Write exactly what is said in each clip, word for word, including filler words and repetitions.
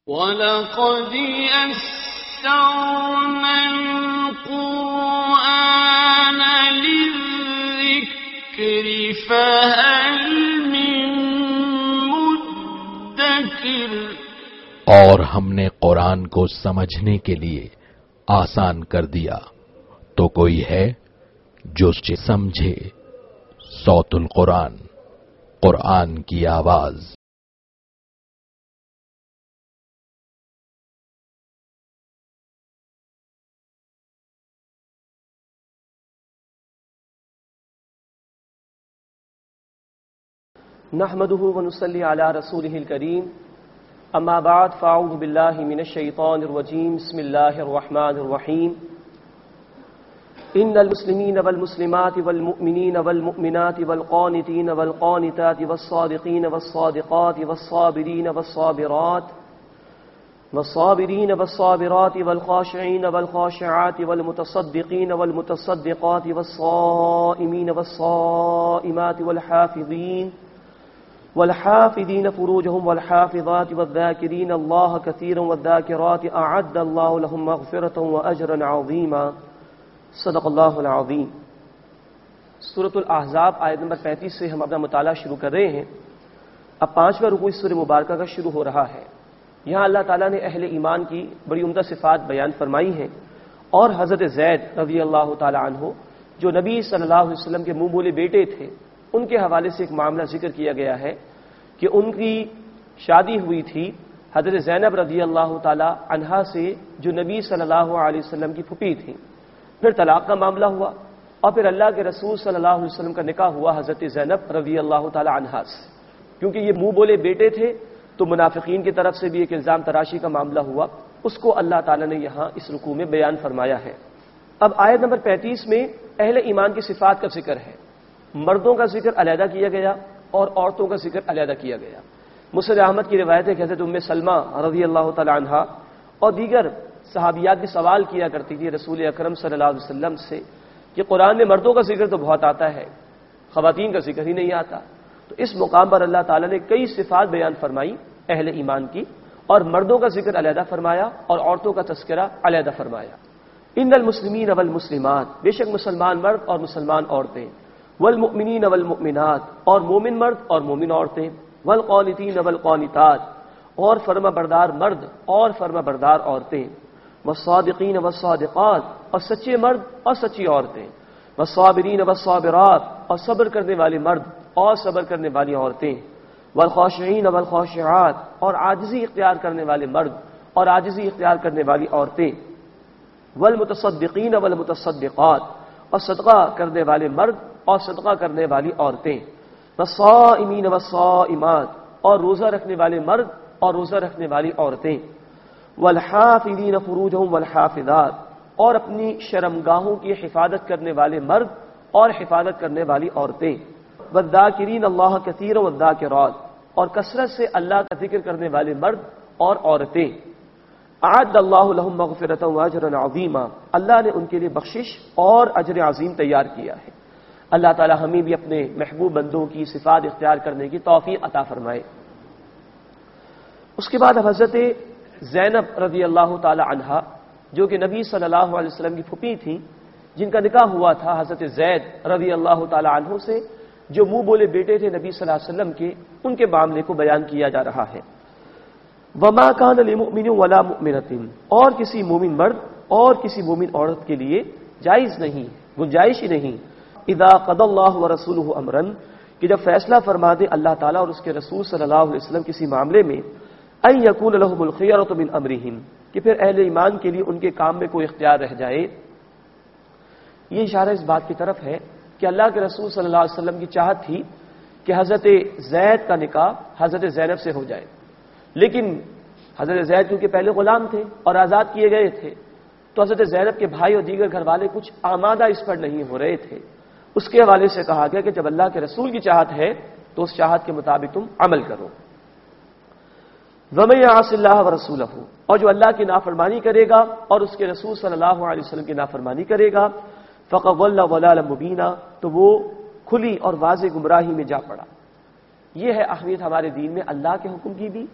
وَلَقَدْ يَسَّرْنَا الْقُرْآنَ لِلذِّكْرِ فَهَلْ مِن مُّدَّكِرٍ۔ اور ہم نے قرآن کو سمجھنے کے لیے آسان کر دیا، تو کوئی ہے جو سمجھے۔ صوت القرآن، قرآن کی آواز۔ نحمده ونصلي على رسوله الكريم، اما بعد فاعوذ بالله من الشيطان الرجيم، بسم الله الرحمن الرحيم۔ ان المسلمين والمسلمات والمؤمنين والمؤمنات والقانتين والقانتات والصادقين والصادقات والصابرين والصابرات والصابرين والصابرات والخاشعين والخاشعات والمتصدقين والمتصدقات والصائمين والصائمات والحافظين والحافظين فروجهم والحافظات والذاكرين الله كثيرا والذاكرات أعد الله لهم مغفرة وأجرا عظيما۔ صدق اللہ العظیم۔ سورۃ الاحزاب آیت نمبر پینتیس سے ہم اپنا مطالعہ شروع کر رہے ہیں۔ اب پانچواں رکوع اس سورہ مبارکہ کا شروع ہو رہا ہے۔ یہاں اللہ تعالیٰ نے اہل ایمان کی بڑی عمدہ صفات بیان فرمائی ہیں، اور حضرت زید رضی اللہ تعالی عنہ جو نبی صلی اللہ علیہ وسلم کے منہ بولے بیٹے تھے، ان کے حوالے سے ایک معاملہ ذکر کیا گیا ہے کہ ان کی شادی ہوئی تھی حضرت زینب رضی اللہ تعالی عنہا سے، جو نبی صلی اللہ علیہ وسلم کی پھوپھی تھی۔ پھر طلاق کا معاملہ ہوا، اور پھر اللہ کے رسول صلی اللہ علیہ وسلم کا نکاح ہوا حضرت زینب رضی اللہ تعالی عنہا سے۔ کیونکہ یہ منہ بولے بیٹے تھے تو منافقین کی طرف سے بھی ایک الزام تراشی کا معاملہ ہوا، اس کو اللہ تعالیٰ نے یہاں اس رکوع میں بیان فرمایا ہے۔ اب آیت نمبر پینتیس میں اہل ایمان کی صفات کا ذکر ہے۔ مردوں کا ذکر علیحدہ کیا گیا اور عورتوں کا ذکر علیحدہ کیا گیا۔ مسند احمد کی روایت ہے کہ حضرت ام سلمہ رضی اللہ تعالی عنہا اور دیگر صحابیات بھی سوال کیا کرتی تھی رسول اکرم صلی اللہ علیہ وسلم سے کہ قرآن میں مردوں کا ذکر تو بہت آتا ہے، خواتین کا ذکر ہی نہیں آتا۔ تو اس مقام پر اللہ تعالیٰ نے کئی صفات بیان فرمائی اہل ایمان کی، اور مردوں کا ذکر علیحدہ فرمایا اور عورتوں کا تذکرہ علیحدہ فرمایا۔ ان المسلمین والمسلمات، بے شک مسلمان مرد اور مسلمان عورتیں، والمؤمنین والمؤمنات، اور مومن مرد اور مومن عورتیں، والقانتین والقانتات، اور فرما بردار مرد اور فرما بردار عورتیں، والصادقین والصادقات، اور سچے مرد اور سچی عورتیں، والصابرین والصابرات، اور صبر کرنے والے مرد اور صبر کرنے والی عورتیں، والخاشعین والخاشعات، اور عاجزی اختیار کرنے والے مرد اور عاجزی اختیار کرنے والی عورتیں، والمتصدقین والمتصدقات، اور صدقہ کرنے والے مرد اور صدقہ کرنے والی عورتیں، والصائمین والصائمات، اور روزہ رکھنے والے مرد اور روزہ رکھنے والی عورتیں، والحافظین فروجہم والحافظات، اور اپنی شرمگاہوں کی حفاظت کرنے والے مرد اور حفاظت کرنے والی عورتیں، والذاکرین اللہ کثیرا والذاکرات، اور کثرت سے اللہ کا ذکر کرنے والے مرد اور عورتیں، اعد اللہ لہم مغفرۃ واجرا عظیما، اللہ نے ان کے لیے بخشش اور اجر عظیم تیار کیا ہے۔ اللہ تعالی ہمیں بھی اپنے محبوب بندوں کی صفات اختیار کرنے کی توفیق عطا فرمائے۔ اس کے بعد حضرت زینب رضی اللہ تعالی عنہا، جو کہ نبی صلی اللہ علیہ وسلم کی پھوپھی تھیں، جن کا نکاح ہوا تھا حضرت زید رضی اللہ تعالی عنہ سے، جو منہ بولے بیٹے تھے نبی صلی اللہ علیہ وسلم کے، ان کے معاملے کو بیان کیا جا رہا ہے۔ وما كان لمؤمن ولا مؤمنة، اور کسی مومن مرد اور کسی مومن عورت کے لیے جائز نہیں، گنجائش ہی نہیں، اذا قضى الله ورسوله امرا، کہ جب فیصلہ فرما دے اللہ تعالیٰ اور اس کے رسول صلی اللہ علیہ وسلم کسی معاملے میں، ان يكون لهم الخيرة من امرهم، کہ پھر اہل ایمان کے لیے ان کے کام میں کوئی اختیار رہ جائے۔ یہ اشارہ اس بات کی طرف ہے کہ اللہ کے رسول صلی اللہ علیہ وسلم کی چاہت تھی کہ حضرت زید کا نکاح حضرت زینب سے ہو جائے، لیکن حضرت زید کیونکہ پہلے غلام تھے اور آزاد کیے گئے تھے، تو حضرت زینب کے بھائی اور دیگر گھر والے کچھ آمادہ اس پر نہیں ہو رہے تھے۔ اس کے حوالے سے کہا گیا کہ جب اللہ کے رسول کی چاہت ہے تو اس چاہت کے مطابق تم عمل کرو۔ وَمَن يَعْصِ اللَّهَ وَرَسُولَهُ، اور جو اللہ کی نافرمانی کرے گا اور اس کے رسول صلی اللہ علیہ وسلم کی نافرمانی کرے گا، فَقَدْ ضَلَّ ضَلَالًا مُبِينًا، تو وہ کھلی اور واضح گمراہی میں جا پڑا۔ یہ ہے اہمیت ہمارے دین میں اللہ کے حکم کی بھی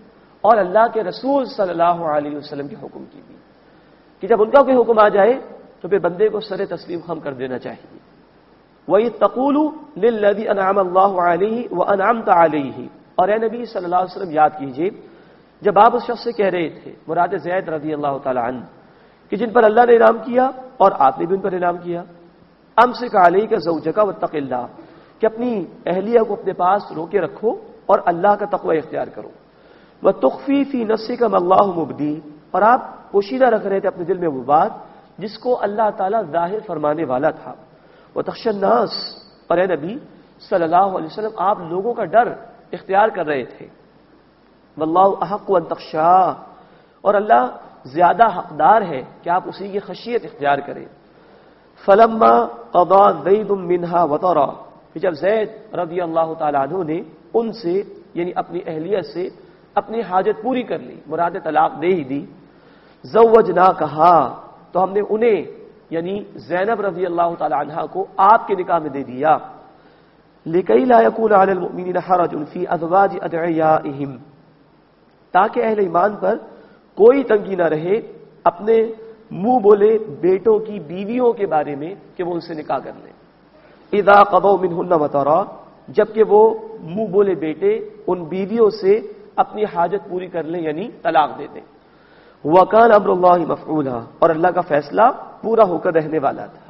اور اللہ کے رسول صلی اللہ علیہ وسلم کے حکم کی بھی، کہ جب ان کا کوئی حکم آ جائے تو پھر بندے کو سر تسلیم خم کر دینا چاہیے۔ وَإِذْ تَقُولُ لِلَّذِي أَنْعَمَ اللَّهُ عَلَيْهِ وَأَنْعَمْتَ عَلَيْهِ، اور اے نبی صلی اللہ علیہ وسلم یاد کیجئے جب آپ اس شخص سے کہہ رہے تھے، مراد زید رضی اللہ تعالی عنہ، کہ جن پر اللہ نے انعام کیا اور آپ نے بھی ان پر انعام کیا، امسک علیک زوجک واتق اللہ، کہ اپنی اہلیہ کو اپنے پاس روکے رکھو اور اللہ کا تقوی اختیار کرو، وتخفی فی نفسک ما اللہ مبدی، اور آپ پوشیدہ رکھ رہے تھے اپنے دل میں وہ بات جس کو اللہ تعالیٰ ظاہر فرمانے والا تھا، وتخشى الناس، اور اے نبی صلی اللہ علیہ وسلم آپ لوگوں کا ڈر اختیار کر رہے تھے، واللہ احق ان تخشاہ، اور اللہ زیادہ حقدار ہے کہ آپ اسی کی خشیت اختیار کریں۔ فلما قضى زید منها وطرا، کہ جب زید رضی اللہ تعالیٰ عنہ نے ان سے یعنی اپنی اہلیہ سے اپنی حاجت پوری کر لی، مراد طلاق دے ہی دی، زوجنا کہا، تو ہم نے انہیں یعنی زینب رضی اللہ تعالی عنہا کو آپ کے نکاح میں دے دیا، لِكَيْ لَا يَكُونَ عَلَى الْمُؤْمِنِينَ حَرَجٌ فِي أَزْوَاجِ أَدْعِيَائِهِمْ، تاکہ اہل ایمان پر کوئی تنگی نہ رہے اپنے منہ بولے بیٹوں کی بیویوں کے بارے میں کہ وہ ان سے نکاح کر لیں، اِذَا قَضَوْا مِنْهُنَّ وَطَرًا، جبکہ وہ منہ بولے بیٹے ان بیویوں سے اپنی حاجت پوری کر لیں یعنی طلاق دے دیں، وَكَانَ أَمْرُ اللَّهِ مَفْعُولًا، اور اللہ کا فیصلہ پورا ہو کر رہنے والا تھا۔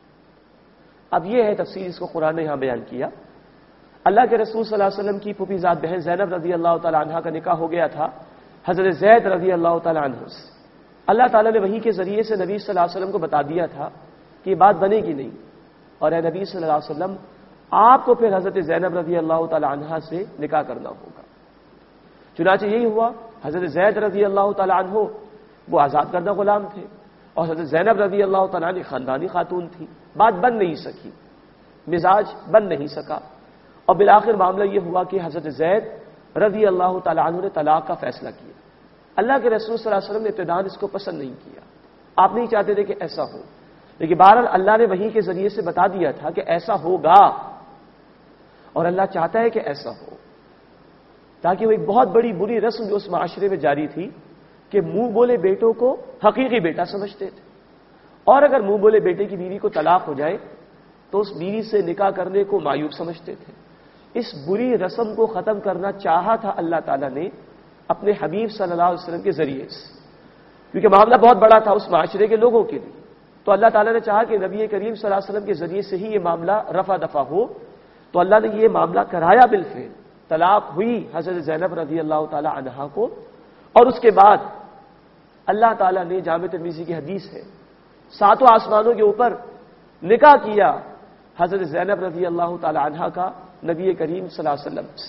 اب یہ ہے تفسیر، اس کو قرآن نے یہاں بیان کیا۔ اللہ کے رسول صلی اللہ علیہ وسلم کی پھوپھی ذات بہن زینب رضی اللہ تعالی عنہ کا نکاح ہو گیا تھا حضرت زید رضی اللہ تعالی عنہ سے۔ اللہ تعالیٰ نے وحی کے ذریعے سے نبی صلی اللہ علیہ وسلم کو بتا دیا تھا کہ یہ بات بنے گی نہیں، اور اے نبی صلی اللہ علیہ وسلم آپ کو پھر حضرت زینب رضی اللہ تعالی عنہ سے نکاح کرنا ہوگا۔ چنانچہ یہی ہوا، حضرت زید رضی اللہ تعالی عنہ وہ آزاد کردہ غلام تھے، اور حضرت زینب رضی اللہ تعالیٰ عنہ خاندانی خاتون تھی، بات بن نہیں سکی، مزاج بن نہیں سکا، اور بالآخر معاملہ یہ ہوا کہ حضرت زید رضی اللہ تعالیٰ عنہ نے طلاق کا فیصلہ کیا۔ اللہ کے رسول صلی اللہ علیہ وسلم نے ابتداء اس کو پسند نہیں کیا، آپ نہیں چاہتے تھے کہ ایسا ہو، لیکن بہرحال اللہ نے وحی کے ذریعے سے بتا دیا تھا کہ ایسا ہوگا، اور اللہ چاہتا ہے کہ ایسا ہو، تاکہ وہ ایک بہت بڑی بری رسم جو اس معاشرے میں جاری تھی کہ منہ بولے بیٹوں کو حقیقی بیٹا سمجھتے تھے، اور اگر منہ بولے بیٹے کی بیوی کو طلاق ہو جائے تو اس بیوی سے نکاح کرنے کو معیوب سمجھتے تھے۔ اس بری رسم کو ختم کرنا چاہا تھا اللہ تعالیٰ نے اپنے حبیب صلی اللہ علیہ وسلم کے ذریعے سے، کیونکہ معاملہ بہت بڑا تھا اس معاشرے کے لوگوں کے لیے، تو اللہ تعالیٰ نے چاہا کہ نبی کریم صلی اللہ علیہ وسلم کے ذریعے سے ہی یہ معاملہ رفع دفع ہو، تو اللہ نے یہ معاملہ کرایا بالفعل، طلاق ہوئی حضرت زینب رضی اللہ تعالی عنہا کو، اور اس کے بعد اللہ تعالیٰ نے جامع ترمذی کی حدیث ہے ساتوں آسمانوں کے اوپر نکاح کیا حضرت زینب رضی اللہ تعالی عنہا کا نبی کریم صلی اللہ علیہ وسلم سے،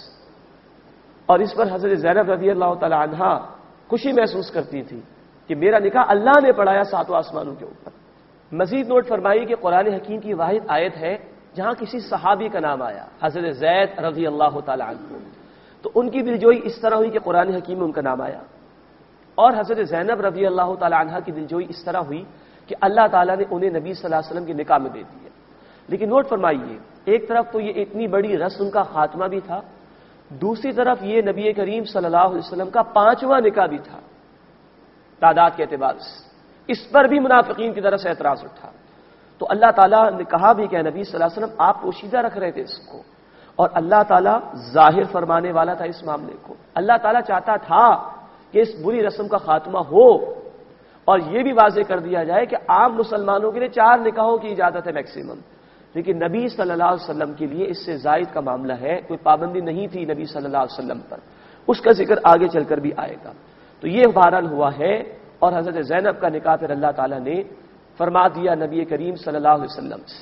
اور اس پر حضرت زینب رضی اللہ تعالی عنہا خوشی محسوس کرتی تھی کہ میرا نکاح اللہ نے پڑھایا ساتوں آسمانوں کے اوپر۔ مزید نوٹ فرمائی کہ قرآن حکیم کی واحد آیت ہے جہاں کسی صحابی کا نام آیا حضرت زید رضی اللہ تعالی عنہ، تو ان کی دلجوئی اس طرح ہوئی کہ قرآن حکیم میں ان کا نام آیا، اور حضرت زینب رضی اللہ تعالی عنہ کی دلجوئی اس طرح ہوئی کہ اللہ تعالیٰ نے انہیں نبی صلی اللہ علیہ وسلم کے نکاح میں دے دیا۔ لیکن نوٹ فرمائیے، ایک طرف تو یہ اتنی بڑی رسم کا خاتمہ بھی تھا، دوسری طرف یہ نبی کریم صلی اللہ علیہ وسلم کا پانچواں نکاح بھی تھا تعداد کے اعتبار سے، اس پر بھی منافقین کی طرف سے اعتراض اٹھا، تو اللہ تعالیٰ نے کہا بھی کہ نبی صلی اللہ علیہ وسلم آپ پوشیدہ رکھ رہے تھے اس کو، اور اللہ تعالیٰ ظاہر فرمانے والا تھا اس معاملے کو۔ اللہ تعالیٰ چاہتا تھا کہ اس بری رسم کا خاتمہ ہو، اور یہ بھی واضح کر دیا جائے کہ عام مسلمانوں کے لیے چار نکاحوں کی اجازت ہے میکسیمم، لیکن نبی صلی اللہ علیہ وسلم کے لیے اس سے زائد کا معاملہ ہے، کوئی پابندی نہیں تھی نبی صلی اللہ علیہ وسلم پر، اس کا ذکر آگے چل کر بھی آئے گا۔ تو یہ بہرحال ہوا ہے، اور حضرت زینب کا نکاح پھر اللہ تعالیٰ نے فرما دیا نبی کریم صلی اللہ علیہ وسلم سے۔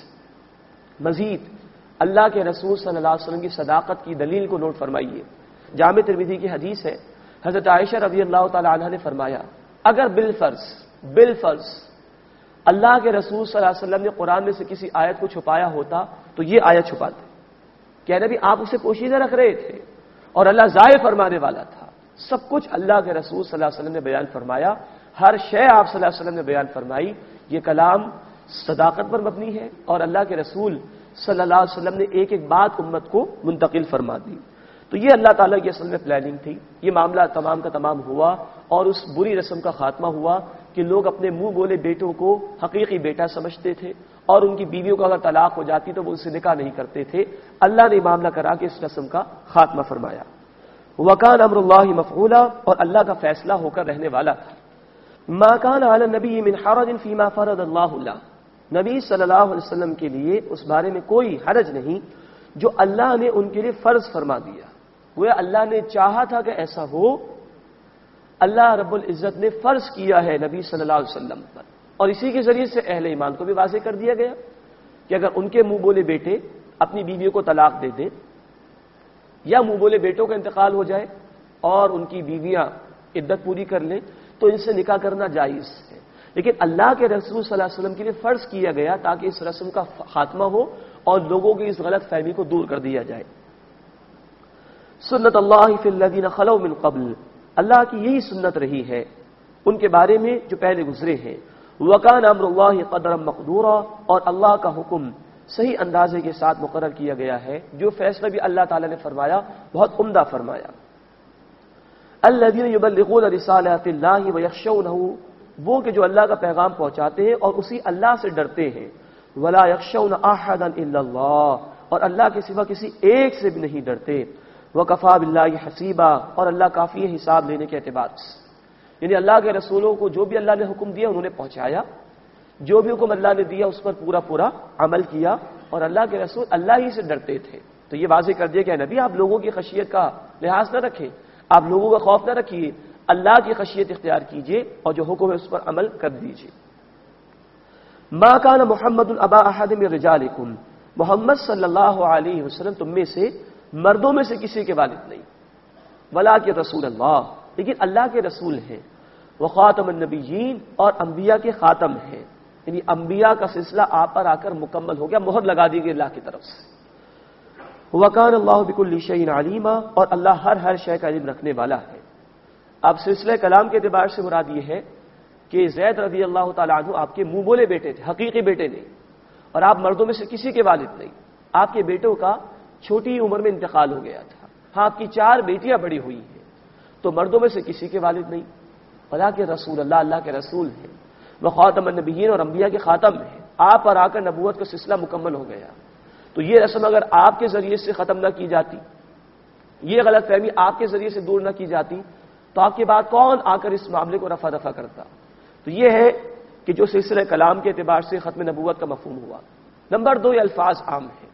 مزید اللہ کے رسول صلی اللہ علیہ وسلم کی صداقت کی دلیل کو نوٹ فرمائیے، جامع ترمذی کی حدیث ہے، حضرت عائشہ رضی اللہ تعالی عنہا نے فرمایا اگر بالفرض بالفرض اللہ کے رسول صلی اللہ علیہ وسلم نے قرآن میں سے کسی آیت کو چھپایا ہوتا تو یہ آیت چھپاتے، کہ نبی آپ اسے پوشیدہ رکھ رہے تھے اور اللہ ظاہر فرمانے والا تھا، سب کچھ اللہ کے رسول صلی اللہ علیہ وسلم نے بیان فرمایا، ہر شے آپ صلی اللہ علیہ وسلم نے بیان فرمائی، یہ کلام صداقت پر مبنی ہے، اور اللہ کے رسول صلی اللہ علیہ وسلم نے ایک ایک بات امت کو منتقل فرما دی۔ تو تو یہ اللہ تعالیٰ کی اصل میں پلاننگ تھی. یہ معاملہ تمام کا تمام ہوا اور اس بری رسم کا خاتمہ ہوا کہ لوگ اپنے منہ بولے بیٹوں کو حقیقی بیٹا سمجھتے تھے اور ان کی بیویوں کو اگر طلاق ہو جاتی تو وہ ان سے نکاح نہیں کرتے تھے. اللہ نے معاملہ کرا کے اس رسم کا خاتمہ فرمایا. وکان امر اللہ مفعولا، اور اللہ کا فیصلہ ہو کر رہنے والا تھا. ما کان علی النبی من حرج فیما فرض اللہ له، نبی صلی اللہ علیہ وسلم کے لیے اس بارے میں کوئی حرج نہیں جو اللہ نے ان کے لیے فرض فرما دیا. گویا اللہ نے چاہا تھا کہ ایسا ہو، اللہ رب العزت نے فرض کیا ہے نبی صلی اللہ علیہ وسلم پر، اور اسی کے ذریعے سے اہل ایمان کو بھی واضح کر دیا گیا کہ اگر ان کے منہ بولے بیٹے اپنی بیویوں کو طلاق دے دیں یا منہ بولے بیٹوں کا انتقال ہو جائے اور ان کی بیویاں عدت پوری کر لیں تو ان سے نکاح کرنا جائز ہے. لیکن اللہ کے رسول صلی اللہ علیہ وسلم کے لیے فرض کیا گیا تاکہ اس رسم کا خاتمہ ہو اور لوگوں کی اس غلط فہمی کو دور کر دیا جائے. سنت اللہ فی الذین خلو من قبل، اللہ کی یہی سنت رہی ہے ان کے بارے میں جو پہلے گزرے ہیں. وکان امر اللہ قدرا مقدورا، اور اللہ کا حکم صحیح اندازے کے ساتھ مقرر کیا گیا ہے. جو فیصلہ بھی اللہ تعالی نے فرمایا بہت عمدہ فرمایا. الذین یبلغون رسالات اللہ ویخشونہ، وہ کہ جو اللہ کا پیغام پہنچاتے ہیں اور اسی اللہ سے ڈرتے ہیں. ولا یخشون احدا الا اللہ، اور اللہ کے سوا کسی ایک سے بھی نہیں ڈرتے. وکفا باللہ حسیبا، اور اللہ کافی ہے حساب لینے کے اعتبار سے. یعنی اللہ کے رسولوں کو جو بھی اللہ نے حکم دیا انہوں نے پہنچایا، جو بھی حکم اللہ نے دیا اس پر پورا پورا عمل کیا، اور اللہ کے رسول اللہ ہی سے ڈرتے تھے. تو یہ واضح کر دیا کہ نبی آپ لوگوں کی خشیت کا لحاظ نہ رکھیں، آپ لوگوں کا خوف نہ رکھیے، اللہ کی خشیت اختیار کیجئے اور جو حکم ہے اس پر عمل کر دیجئے. ما کان محمد ابا احد من رجالکم، محمد صلی اللہ علیہ وسلم تم میں سے مردوں میں سے کسی کے والد نہیں. ولکن رسول اللہ، لیکن اللہ کے رسول ہیں. وخاتم النبیین، اور انبیاء کے خاتم ہیں. یعنی انبیاء کا سلسلہ آپ پر آ کر مکمل ہو گیا، مہر لگا دی گئی اللہ کی طرف سے. وکان اللہ بکل شیء علیما، اور اللہ ہر ہر شے کا علم رکھنے والا ہے. اب سلسلہ کلام کے اعتبار سے مراد یہ ہے کہ زید رضی اللہ تعالیٰ عنہ آپ کے منہ بولے بیٹے تھے، حقیقی بیٹے نہیں، اور آپ مردوں میں سے کسی کے والد نہیں. آپ کے بیٹوں کا چھوٹی عمر میں انتقال ہو گیا تھا. ہاں آپ کی چار بیٹیاں بڑی ہوئی ہیں تو مردوں میں سے کسی کے والد نہیں. اللہ کے رسول، اللہ اللہ کے رسول ہیں. وہ خاتم النبیین، اور انبیاء کے خاتم ہیں. آپ پر آ کر نبوت کا سلسلہ مکمل ہو گیا. تو یہ رسم اگر آپ کے ذریعے سے ختم نہ کی جاتی، یہ غلط فہمی آپ کے ذریعے سے دور نہ کی جاتی، تو آپ کے بعد کون آ کر اس معاملے کو رفع دفع کرتا. تو یہ ہے کہ جو سلسلہ کلام کے اعتبار سے ختم نبوت کا مفہوم ہوا. نمبر دو، یہ الفاظ عام ہیں.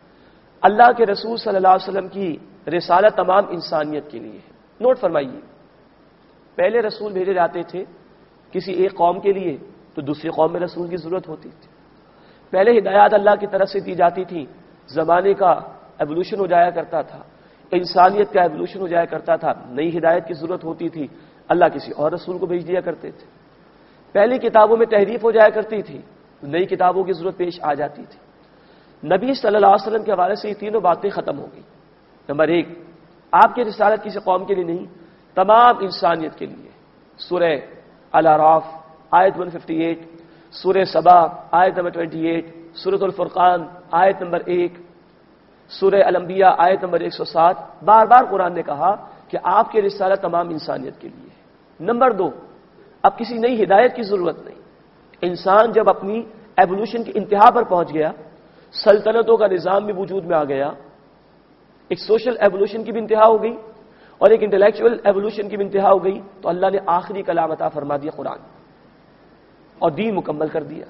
اللہ کے رسول صلی اللہ علیہ وسلم کی رسالت تمام انسانیت کے لیے ہے. نوٹ فرمائیے، پہلے رسول بھیجے جاتے تھے کسی ایک قوم کے لیے تو دوسری قوم میں رسول کی ضرورت ہوتی تھی. پہلے ہدایات اللہ کی طرف سے دی جاتی تھی، زمانے کا ایوولوشن ہو جایا کرتا تھا، انسانیت کا ایوولوشن ہو جایا کرتا تھا، نئی ہدایت کی ضرورت ہوتی تھی، اللہ کسی اور رسول کو بھیج دیا کرتے تھے. پہلی کتابوں میں تحریف ہو جایا کرتی تھی، نئی کتابوں کی ضرورت پیش آ جاتی تھی. نبی صلی اللہ علیہ وسلم کے حوالے سے یہ تینوں باتیں ختم ہو گئی. نمبر ایک، آپ کی رسالت کسی قوم کے لیے نہیں، تمام انسانیت کے لیے. سورہ الاعراف آیت ایک سو اٹھاون، سورہ سبا آیت نمبر اٹھائیس، سورۃ الفرقان آیت نمبر ایک، سورہ الانبیاء آیت نمبر ایک سو سات. بار بار قرآن نے کہا کہ آپ کی رسالت تمام انسانیت کے لیے ہے. نمبر دو، اب کسی نئی ہدایت کی ضرورت نہیں. انسان جب اپنی ایوولوشن کی انتہا پر پہنچ گیا، سلطنتوں کا نظام بھی وجود میں آ گیا، ایک سوشل ایوولوشن کی بھی انتہا ہو گئی اور ایک انٹلیکچوئل ایوولوشن کی بھی انتہا ہو گئی، تو اللہ نے آخری کلام عطا فرما دیا قرآن، اور دین مکمل کر دیا.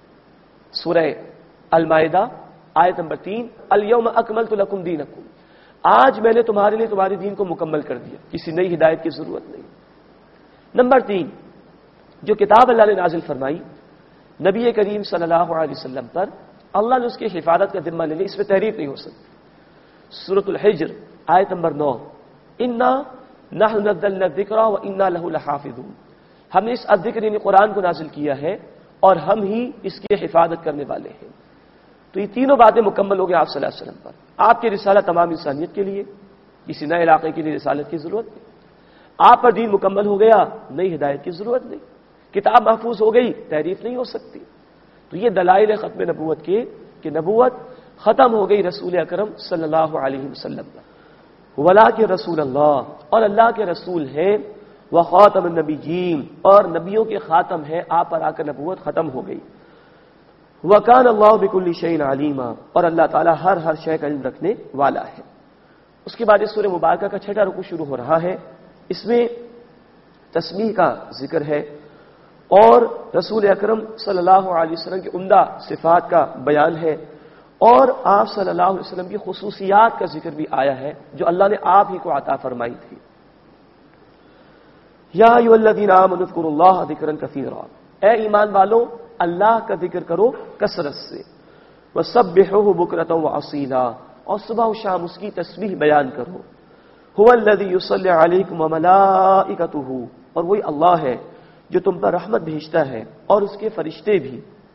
سورہ المائدہ آیت نمبر تین، الیوم اکملت لکم دینکم، آج میں نے تمہارے لیے تمہارے دین کو مکمل کر دیا، کسی نئی ہدایت کی ضرورت نہیں. نمبر تین، جو کتاب اللہ نے نازل فرمائی نبی کریم صلی اللہ علیہ وسلم پر، اللہ نے اس کی حفاظت کا ذمہ لے لیا، اس میں تحریف نہیں ہو سکتی. سورۃ الحجر آیت نمبر نو، انا نحن نزلنا الذکر وانا له لحافظون، ہم نے اس الذکر یعنی قرآن کو نازل کیا ہے اور ہم ہی اس کی حفاظت کرنے والے ہیں. تو یہ تینوں باتیں مکمل ہو گئی آپ صلی اللہ علیہ وسلم پر. آپ کی رسالت تمام انسانیت کے لیے، کسی نئے علاقے کے لیے رسالت کی ضرورت نہیں. آپ پر دین مکمل ہو گیا، نئی ہدایت کی ضرورت نہیں. کتاب محفوظ ہو گئی، تحریف نہیں ہو سکتی. تو یہ دلائل ختم نبوت کے کہ نبوت ختم ہو گئی رسول اکرم صلی اللہ علیہ وسلم پر. ولا کے رسول اللہ، اور اللہ کے رسول ہیں، وخاتم النبیین، اور نبیوں کے خاتم ہے، آپ پر آ کر نبوت ختم ہو گئی، وکان اللہ بکل شیء علیما، اور اللہ تعالیٰ ہر ہر شے کا علم رکھنے والا ہے۔ اس کے بعد اس سورہ مبارکہ کا چھٹا رکوع شروع ہو رہا ہے، اس میں تسبیح کا ذکر ہے اور رسول اکرم صلی اللہ علیہ وسلم کی عمدہ صفات کا بیان ہے، اور آپ صلی اللہ علیہ وسلم کی خصوصیات کا ذکر بھی آیا ہے جو اللہ نے آپ ہی کو عطا فرمائی تھی۔ یا ایھا الذین آمنوا اذکروا اللہ ذکرا کثیرا، اے ایمان والو اللہ کا ذکر کرو کثرت سے، وسبحوہ بکرۃ وأصیلا، اور صبح و شام اس کی تسبیح بیان کرو، هو الذی یصلی علیکم وملائکتہ، اور وہی اللہ ہے جو تم پر رحمت بھیجتا ہے اور اس کے فرشتے بھی،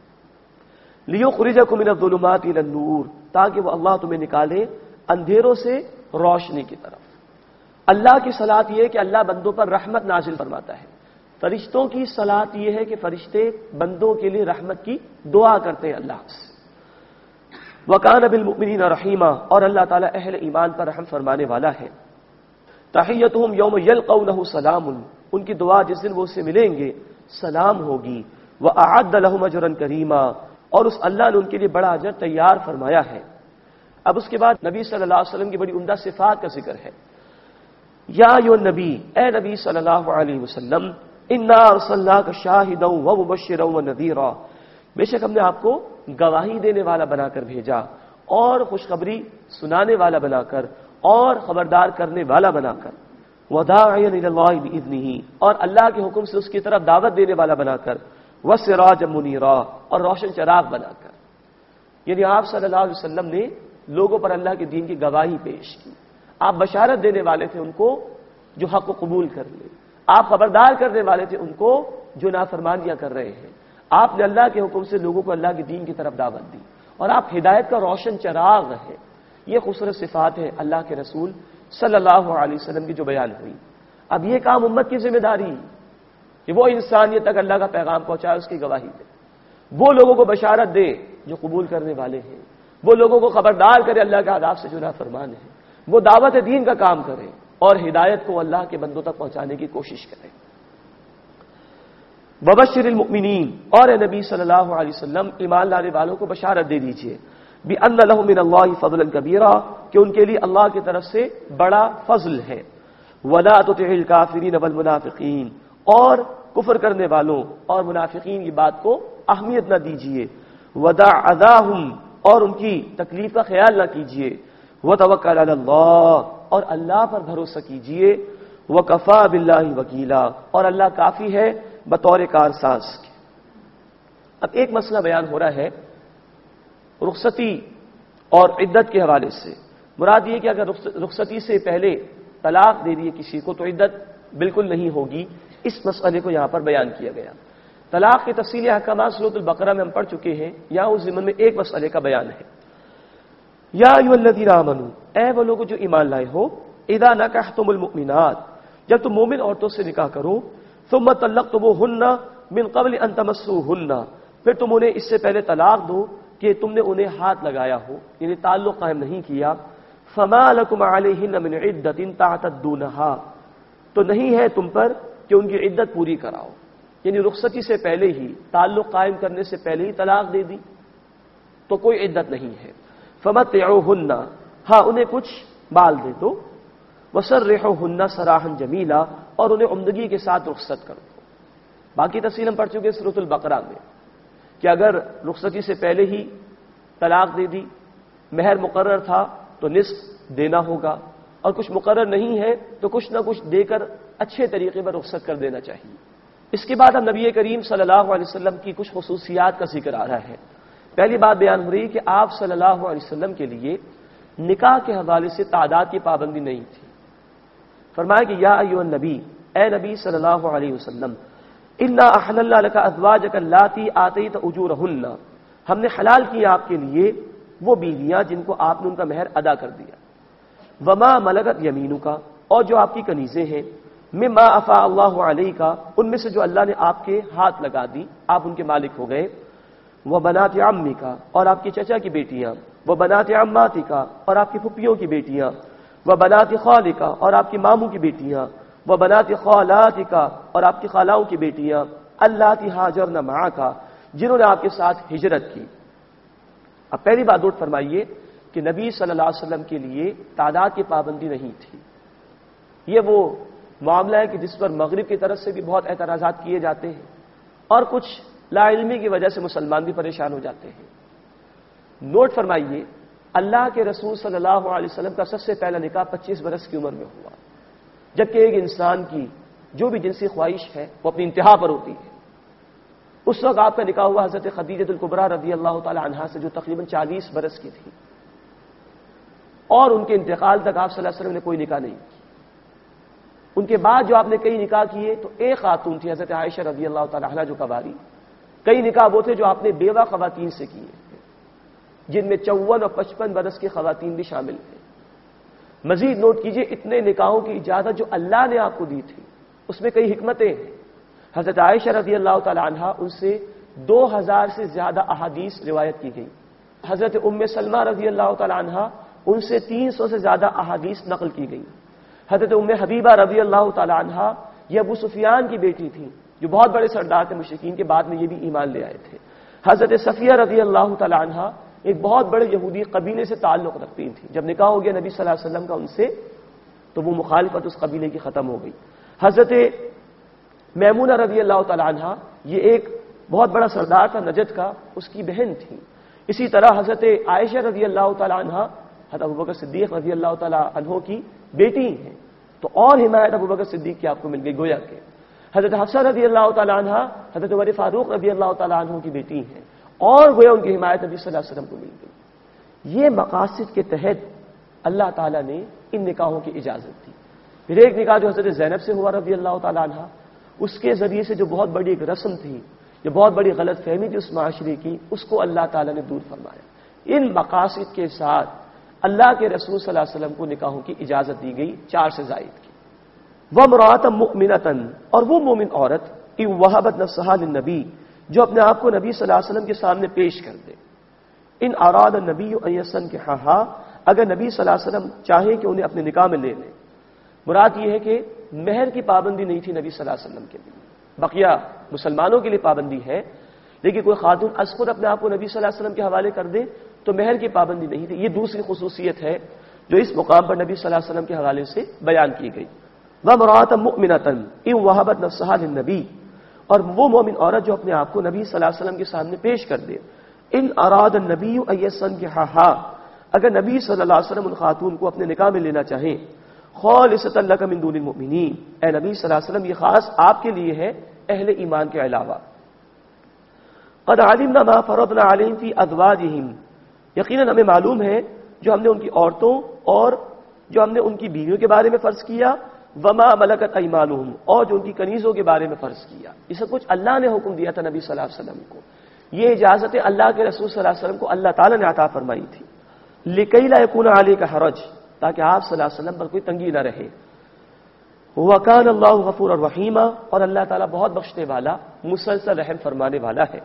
لیخرجکم من الظلمات الی النور، تاکہ وہ اللہ تمہیں نکالے اندھیروں سے روشنی کی طرف۔ اللہ کی صلاۃ یہ ہے کہ اللہ بندوں پر رحمت نازل فرماتا ہے، فرشتوں کی صلاۃ یہ ہے کہ فرشتے بندوں کے لیے رحمت کی دعا کرتے ہیں اللہ سے۔ وَكَانَ بِالْمُؤْمِنِينَ رَحِيمًا، اور اللہ تعالیٰ اہل ایمان پر رحم فرمانے والا ہے۔ تحیتہم یوم یلقونہ سلام، ان کی دعا جس دن وہ اسے ملیں گے سلام ہوگی۔ وَأَعَدَّ لَهُمْ أَجْرًا كَرِيمًا، اور اس اللہ نے ان کے لیے بڑا اجر تیار فرمایا ہے۔ اب اس کے بعد نبی صلی اللہ علیہ وسلم کی بڑی عمدہ صفات کا ذکر ہے۔ یا ایھا النبی، اے نبی صلی اللہ علیہ وسلم، انا ارسلناک شاہدا ومبشرا ونذیرا، بے شک ہم نے آپ کو گواہی دینے والا بنا کر بھیجا اور خوشخبری سنانے والا بنا کر اور خبردار کرنے والا بنا کر، وداعیا الی اللہ باذنہ، اور اللہ کے حکم سے اس کی طرف دعوت دینے والا بنا کر، وسراجا منیرا، اور روشن چراغ بنا کر۔ یعنی آپ صلی اللہ علیہ وسلم نے لوگوں پر اللہ کے دین کی گواہی پیش کی، آپ بشارت دینے والے تھے ان کو جو حق کو قبول کر لے، آپ خبردار کرنے والے تھے ان کو جو نافرمانیاں کر رہے ہیں، آپ نے اللہ کے حکم سے لوگوں کو اللہ کے دین کی طرف دعوت دی، اور آپ ہدایت کا روشن چراغ ہیں۔ یہ خوبصورت صفات ہے اللہ کے رسول صلی اللہ علیہ وسلم کی جو بیان ہوئی۔ اب یہ کام امت کی ذمہ داری کہ وہ انسانیت تک اللہ کا پیغام پہنچائے، اس کی گواہی دے، وہ لوگوں کو بشارت دے جو قبول کرنے والے ہیں، وہ لوگوں کو خبردار کرے اللہ کے عذاب سے جو نافرمان ہے، وہ دعوت دین کا کام کرے اور ہدایت کو اللہ کے بندوں تک پہنچانے کی کوشش کرے۔ وبشر المؤمنین، اور اے نبی صلی اللہ علیہ وسلم ایمان لانے والوں کو بشارت دے دیجئے، بأن لهم من اللہ فضلا کبیرا، کہ ان کے لیے اللہ کی طرف سے بڑا فضل ہے۔ ولا تطع الکافرین والمنافقین، اور کفر کرنے والوں اور منافقین کی بات کو اہمیت نہ دیجئے۔ ودع اذاہم، اور ان کی تکلیف کا خیال نہ کیجئے۔ وتوکل علی اللہ، اور اللہ پر بھروسہ کیجئے۔ وکفی باللہ وکیلا، اور اللہ کافی ہے بطور کارساز کے۔ اب ایک مسئلہ بیان ہو رہا ہے رخصتی اور عدت کے حوالے سے۔ مراد یہ کہ اگر رخصتی سے پہلے طلاق دے دیے کسی کو تو عدت بالکل نہیں ہوگی، اس مسئلے کو یہاں پر بیان کیا گیا۔ طلاق کے تفصیلی احکامات سورۃ البقرہ میں ہم پڑھ چکے ہیں، یہاں اس ضمن میں ایک مسئلے کا بیان ہے۔ یا ایھا الذین آمنوا، اے وہ لوگ جو ایمان لائے ہو، اذا نکحتم المؤمنات، جب تم مومن عورتوں سے نکاح کرو، ثم طلقتموہن من قبل ان تمسوہن، پھر تم انہیں اس سے پہلے طلاق دو کہ تم نے انہیں ہاتھ لگایا ہو، یعنی تعلق قائم نہیں کیا، فما لکم علیہن من عدۃ تعتدونہا، تو نہیں ہے تم پر کہ ان کی عدت پوری کراؤ، یعنی رخصتی سے پہلے ہی، تعلق قائم کرنے سے پہلے ہی طلاق دے دی تو کوئی عدت نہیں ہے۔ فمتعوہن، ہاں انہیں کچھ بال دے دو، وسرحوہن سراحا جمیلا، اور انہیں عمدگی کے ساتھ رخصت کر دو۔ باقی تفصیل ہم پڑھ چکے سورۃ البقرہ میں کہ اگر رخصتی سے پہلے ہی طلاق دے دی، مہر مقرر تھا تو نصف دینا ہوگا، اور کچھ مقرر نہیں ہے تو کچھ نہ کچھ دے کر اچھے طریقے پر رخصت کر دینا چاہیے۔ اس کے بعد اب نبی کریم صلی اللہ علیہ وسلم کی کچھ خصوصیات کا ذکر آ رہا ہے۔ پہلی بات بیان ہو رہی کہ آپ صلی اللہ علیہ وسلم کے لیے نکاح کے حوالے سے تعداد کی پابندی نہیں تھی۔ فرمایا کہ یا ایھا النبی، اے نبی صلی اللہ علیہ وسلم، انا احللنا لک ازواجک اللاتی آتیت اجورہن، ہم نے حلال کیا آپ کے لیے وہ بیویاں جن کو آپ نے ان کا مہر ادا کر دیا، وما ملکت یمینک، اور جو آپ کی کنیزیں ہیں، مما افاء اللہ علیک، ان میں سے جو اللہ نے آپ کے ہاتھ لگا دی، آپ ان کے مالک ہو گئے، وبنات عمک، اور آپ کی چچا کی بیٹیاں، وبنات عماتک، اور آپ کی پھپھیوں کی بیٹیاں، و بنات خالک، اور آپ کی ماموں کی بیٹیاں، و بنات خالاتک، اور آپ کی خالاؤں کی بیٹیاں، اللاتی ہاجرن معک، جنہوں نے آپ کے ساتھ ہجرت کی۔ اب پہلی بات نوٹ فرمائیے کہ نبی صلی اللہ علیہ وسلم کے لیے تعداد کی پابندی نہیں تھی۔ یہ وہ معاملہ ہے کہ جس پر مغرب کی طرف سے بھی بہت اعتراضات کیے جاتے ہیں، اور کچھ لا علمی کی وجہ سے مسلمان بھی پریشان ہو جاتے ہیں۔ نوٹ فرمائیے، اللہ کے رسول صلی اللہ علیہ وسلم کا سب سے پہلا نکاح پچیس برس کی عمر میں ہوا، جبکہ ایک انسان کی جو بھی جنسی خواہش ہے وہ اپنی انتہا پر ہوتی ہے۔ اس وقت آپ کا نکاح ہوا حضرت خدیجہ الکبریٰ رضی اللہ تعالی عنہا سے، جو تقریباً چالیس برس کی تھی، اور ان کے انتقال تک آپ صلی اللہ علیہ وسلم نے کوئی نکاح نہیں کی۔ ان کے بعد جو آپ نے کئی نکاح کیے تو ایک خاتون تھی حضرت عائشہ رضی اللہ تعالی عنہا جو کواری، کئی نکاح وہ تھے جو آپ نے بیوہ خواتین سے کیے، جن میں چون اور پچپن برس کی خواتین بھی شامل تھے۔ مزید نوٹ کیجئے، اتنے نکاحوں کی اجازت جو اللہ نے آپ کو دی تھی اس میں کئی حکمتیں ہیں۔ حضرت عائشہ رضی اللہ تعالی عنہا، ان سے دو ہزار سے زیادہ احادیث روایت کی گئی۔ حضرت ام سلمہ رضی اللہ تعالی عنہا، ان سے تین سو سے زیادہ احادیث نقل کی گئی۔ حضرت ام حبیبہ رضی اللہ تعالی عنہا، یہ ابو سفیان کی بیٹی تھی، جو بہت بڑے سردار تھے مشرکین کے، بعد میں یہ بھی ایمان لے آئے تھے۔ حضرت صفیہ رضی اللہ تعالی عنہا ایک بہت بڑے یہودی قبیلے سے تعلق رکھتی تھی، جب نکاح ہو گیا نبی صلی اللہ علیہ وسلم کا ان سے تو وہ مخالفت اس قبیلے کی ختم ہو گئی۔ حضرت میمونہ رضی اللہ تعالی عنہا، یہ ایک بہت بڑا سردار تھا نجد کا، اس کی بہن تھی۔ اسی طرح حضرت عائشہ رضی اللہ تعالی عنہا حضرت ابوبکر صدیق رضی اللہ تعالی عنہ کی بیٹی ہیں، تو اور حمایت ابوبکر صدیق کی آپ کو مل گئی گویا کہ۔ حضرت حفصہ رضی اللہ تعالی عنہا حضرت عمر فاروق رضی اللہ تعالی عنہ کی بیٹی ہیں، اور گویا ان کی حمایت نبی صلی اللہ علیہ وسلم کو مل گئی۔ یہ مقاصد کے تحت اللہ تعالیٰ نے ان نکاحوں کی اجازت دی۔ پھر ایک نکاح جو حضرت زینب سے ہوا رضی اللہ تعالیٰ عنہ، اس کے ذریعے سے جو بہت بڑی ایک رسم تھی، جو بہت بڑی غلط فہمی تھی اس معاشرے کی، اس کو اللہ تعالیٰ نے دور فرمایا۔ ان مقاصد کے ساتھ اللہ کے رسول صلی اللہ علیہ وسلم کو نکاحوں کی اجازت دی گئی، چار سے زائد کی۔ وَامْرَأَةً مُؤْمِنَةً، اور وہ مومن عورت، اِن وَهَبَتْ نَفْسَهَا لِلنَّبِيِّ، جو اپنے آپ کو نبی صلی اللہ علیہ وسلم کے سامنے پیش کر دے۔ ان اراد النبی ان يستنكحها، اگر نبی صلی اللہ علیہ وسلم چاہیں کہ انہیں اپنے نکاح میں لے لیں۔ مراد یہ ہے کہ مہر کی پابندی نہیں تھی نبی صلی اللہ علیہ وسلم کے لیے، بقیہ مسلمانوں کے لیے پابندی ہے، لیکن کوئی خاتون از خود اپنے آپ کو نبی صلی اللہ علیہ وسلم کے حوالے کر دے تو مہر کی پابندی نہیں تھی۔ یہ دوسری خصوصیت ہے جو اس مقام پر نبی صلی اللہ علیہ وسلم کے حوالے سے بیان کی گئی۔ وَامْرَأَةً مُؤْمِنَةً إِن وَهَبَتْ نَفْسَهَا لِلنَّبِيِّ، اور وہ مومن عورت جو اپنے آپ کو نبی صلی اللہ علیہ وسلم کے سامنے پیش کر دے۔ ان اراد النبی ان يستنكحها، اگر نبی صلی اللہ علیہ وسلم ان خاتون کو اپنے نکاح میں لینا چاہیں، خالصۃ لک من دون المؤمنین، اے نبی صلی اللہ علیہ وسلم یہ خاص آپ کے لیے ہے اہل ایمان کے علاوہ۔ قد علمنا ما فرضنا علیہم فی ازواجہم، یقیناً ہمیں معلوم ہے جو ہم نے ان کی عورتوں اور جو ہم نے ان کی بیویوں کے بارے میں فرض کیا، وما ملکت ایمانہم، اور جو ان کی کنیزوں کے بارے میں فرض کیا۔ یہ سب کچھ اللہ نے حکم دیا تھا نبی صلی اللہ علیہ وسلم کو، یہ اجازت اللہ کے رسول صلی اللہ علیہ وسلم کو اللہ تعالیٰ نے عطا فرمائی تھی۔ لکی لا یکون علیک حرج، تاکہ آپ صلی اللہ علیہ وسلم پر کوئی تنگی نہ رہے۔ وکان اللہ غفورا رحیما، اور اللہ تعالیٰ بہت بخشنے والا، مسلسل رحم فرمانے والا ہے۔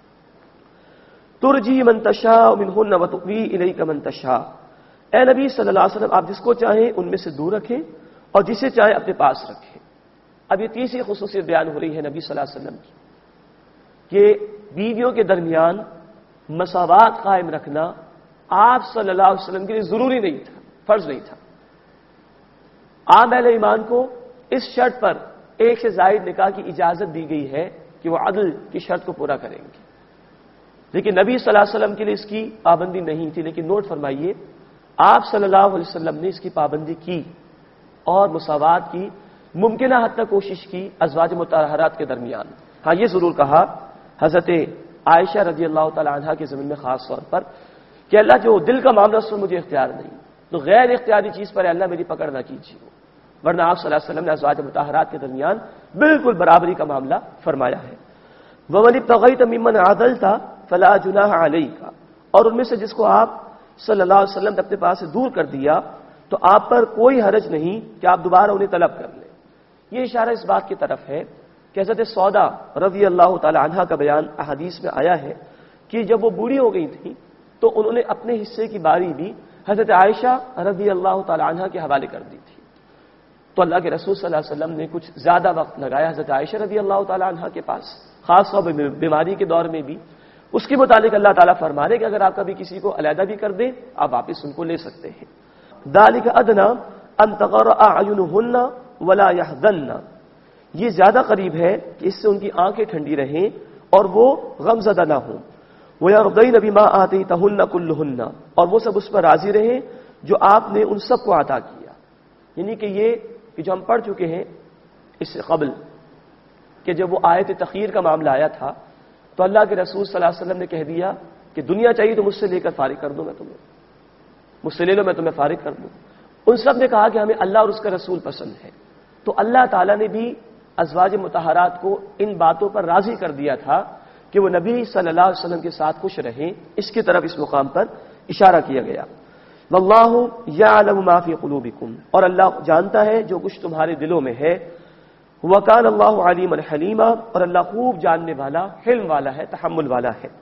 ترجی من تشاء منہن وتؤوی الیک من تشاء، اے نبی صلی اللہ علیہ وسلم آپ جس کو چاہیں ان میں سے دور رکھیں اور جسے چاہیں اپنے پاس رکھیں۔ اب یہ تیسری خصوصیت بیان ہو رہی ہے نبی صلی اللہ علیہ وسلم کی کہ بیویوں کے درمیان مساوات قائم رکھنا آپ صلی اللہ علیہ وسلم کے لیے ضروری نہیں تھا، فرض نہیں تھا۔ عام اہل ایمان کو اس شرط پر ایک سے زائد نکاح کی اجازت دی گئی ہے کہ وہ عدل کی شرط کو پورا کریں گے، لیکن نبی صلی اللہ علیہ وسلم کے لیے اس کی پابندی نہیں تھی۔ لیکن نوٹ فرمائیے، آپ صلی اللہ علیہ وسلم نے اس کی پابندی کی اور مساوات کی ممکنہ حد تک کوشش کی ازواج مطہرات کے درمیان۔ ہاں یہ ضرور کہا حضرت عائشہ رضی اللہ تعالی عنہا کے زمین میں خاص طور پر کہ اللہ جو دل کا معاملہ اس پر مجھے اختیار نہیں، تو غیر اختیاری چیز پر اللہ میری پکڑ نہ کیجیے، ورنہ آپ صلی اللہ علیہ وسلم نے ازواج مطہرات کے درمیان بالکل برابری کا معاملہ فرمایا ہے۔ وَمَنِ ابْتَغَيْتَ مِمَّنْ عَدَلْتَ فَلَا جُنَاحَ عَلَيْكَ، اور ان میں سے جس کو آپ صلی اللہ علیہ وسلم نے اپنے پاس سے دور کر دیا تو آپ پر کوئی حرج نہیں کہ آپ دوبارہ انہیں طلب کر لیں۔ یہ اشارہ اس بات کی طرف ہے کہ حضرت سودا رضی اللہ تعالی عنہا کا بیان احادیث میں آیا ہے کہ جب وہ بوڑھی ہو گئی تھیں تو انہوں نے اپنے حصے کی باری بھی حضرت عائشہ رضی اللہ تعالی عنہ کے حوالے کر دی تھی. تو اللہ کے رسول صلی اللہ علیہ وسلم نے کچھ زیادہ وقت لگایا حضرت عائشہ رضی اللہ تعالی عنہ کے پاس، خاص طور پر بیماری کے دور میں بھی. اس کے متعلق اللہ تعالیٰ فرما رہے کہ اگر آپ کبھی کسی کو علیحدہ بھی کر دیں آپ واپس ان کو لے سکتے ہیں. ذالک ادنی ان تقر اعینہن ولا یحزن، یہ زیادہ قریب ہے کہ اس سے ان کی آنکھیں ٹھنڈی رہیں اور وہ غم زدہ نہ ہوں. وَيَرْضَيْنَ بِمَا آتَيْتَهُنَّ كُلُّهُنَّ، اور وہ سب اس پر راضی رہیں جو آپ نے ان سب کو عطا کیا. یعنی کہ یہ کہ جو ہم پڑھ چکے ہیں اس سے قبل کہ جب وہ آیت تخیر کا معاملہ آیا تھا تو اللہ کے رسول صلی اللہ علیہ وسلم نے کہہ دیا کہ دنیا چاہیے تو مجھ سے لے کر فارغ کر دوں، میں تمہیں مجھ سے لے لو میں تمہیں فارغ کر دوں. ان سب نے کہا کہ ہمیں اللہ اور اس کا رسول پسند ہے. تو اللہ تعالیٰ نے بھی ازواج مطہرات کو ان باتوں پر راضی کر دیا تھا کہ وہ نبی صلی اللہ علیہ وسلم کے ساتھ خوش رہیں. اس کی طرف اس مقام پر اشارہ کیا گیا. واللہ یعلم ما فی قلوبکم، اور اللہ جانتا ہے جو کچھ تمہارے دلوں میں ہے. وکان اللہ علیما حلیما، اور اللہ خوب جاننے والا، حلم والا ہے، تحمل والا ہے.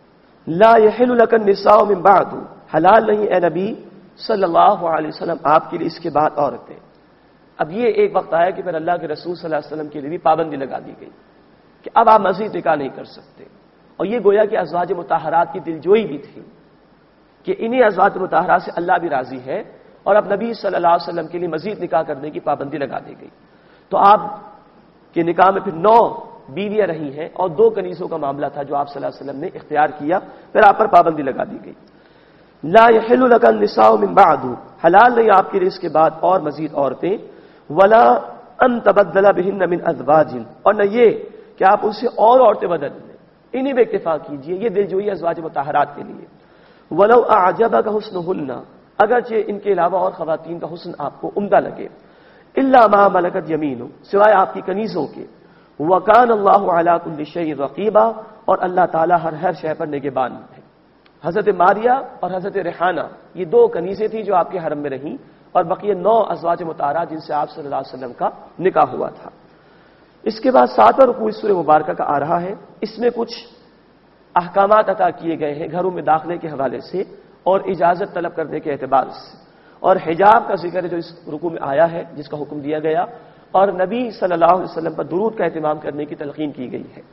لا یحل لک النساء من بعد، حلال نہیں اے نبی صلی اللہ علیہ وسلم آپ کے لیے اس کے بعد عورتیں. اب یہ ایک وقت آیا کہ پھر اللہ کے رسول صلی اللہ علیہ وسلم کے لیے بھی پابندی لگا دی گئی کہ اب آپ مزید نکاح نہیں کر سکتے. اور یہ گویا کہ ازواج مطہرات کی دلجوئی بھی تھی کہ انہی ازواج مطہرات سے اللہ بھی راضی ہے، اور اب نبی صلی اللہ علیہ وسلم کے لیے مزید نکاح کرنے کی پابندی لگا دی گئی. تو آپ کے نکاح میں پھر نو بیویاں رہی ہیں اور دو کنیزوں کا معاملہ تھا جو آپ صلی اللہ علیہ وسلم نے اختیار کیا، پھر آپ پر پابندی لگا دی گئی. لا یحل لک النساء من بعد، حلال نہیں آپ کے لیے اس کے بعد اور مزید عورتیں. ولا ان تبدل بهن من ازواج، اور نہ یہ کہ آپ ان سے اور عورتیں بدل لیں، انہی میں اکتفا کیجئے. یہ دلجوئی ازواج مطہرات کے لیے. ولو اعجبک حسنهن، اگرچہ ان کے علاوہ اور خواتین کا حسن آپ کو عمدہ لگے. الا ما ملکت یمینک، سوائے آپ کی کنیزوں کے. وکان اللہ علی کل شیء رقیبا، اور اللہ تعالی ہر ہر شے پر نگہبان ہے. حضرت ماریہ اور حضرت ریحانہ یہ دو کنیزیں تھیں جو آپ کے حرم میں رہیں، اور بقیہ نو ازواج مطہرات جن سے آپ صلی اللہ علیہ وسلم کا نکاح ہوا تھا. اس کے بعد ساتواں رکوع سورہ مبارکہ کا آ رہا ہے. اس میں کچھ احکامات عطا کیے گئے ہیں گھروں میں داخلے کے حوالے سے اور اجازت طلب کرنے کے اعتبار سے، اور حجاب کا ذکر ہے جو اس رکوع میں آیا ہے جس کا حکم دیا گیا، اور نبی صلی اللہ علیہ وسلم پر درود کا اہتمام کرنے کی تلقین کی گئی ہے.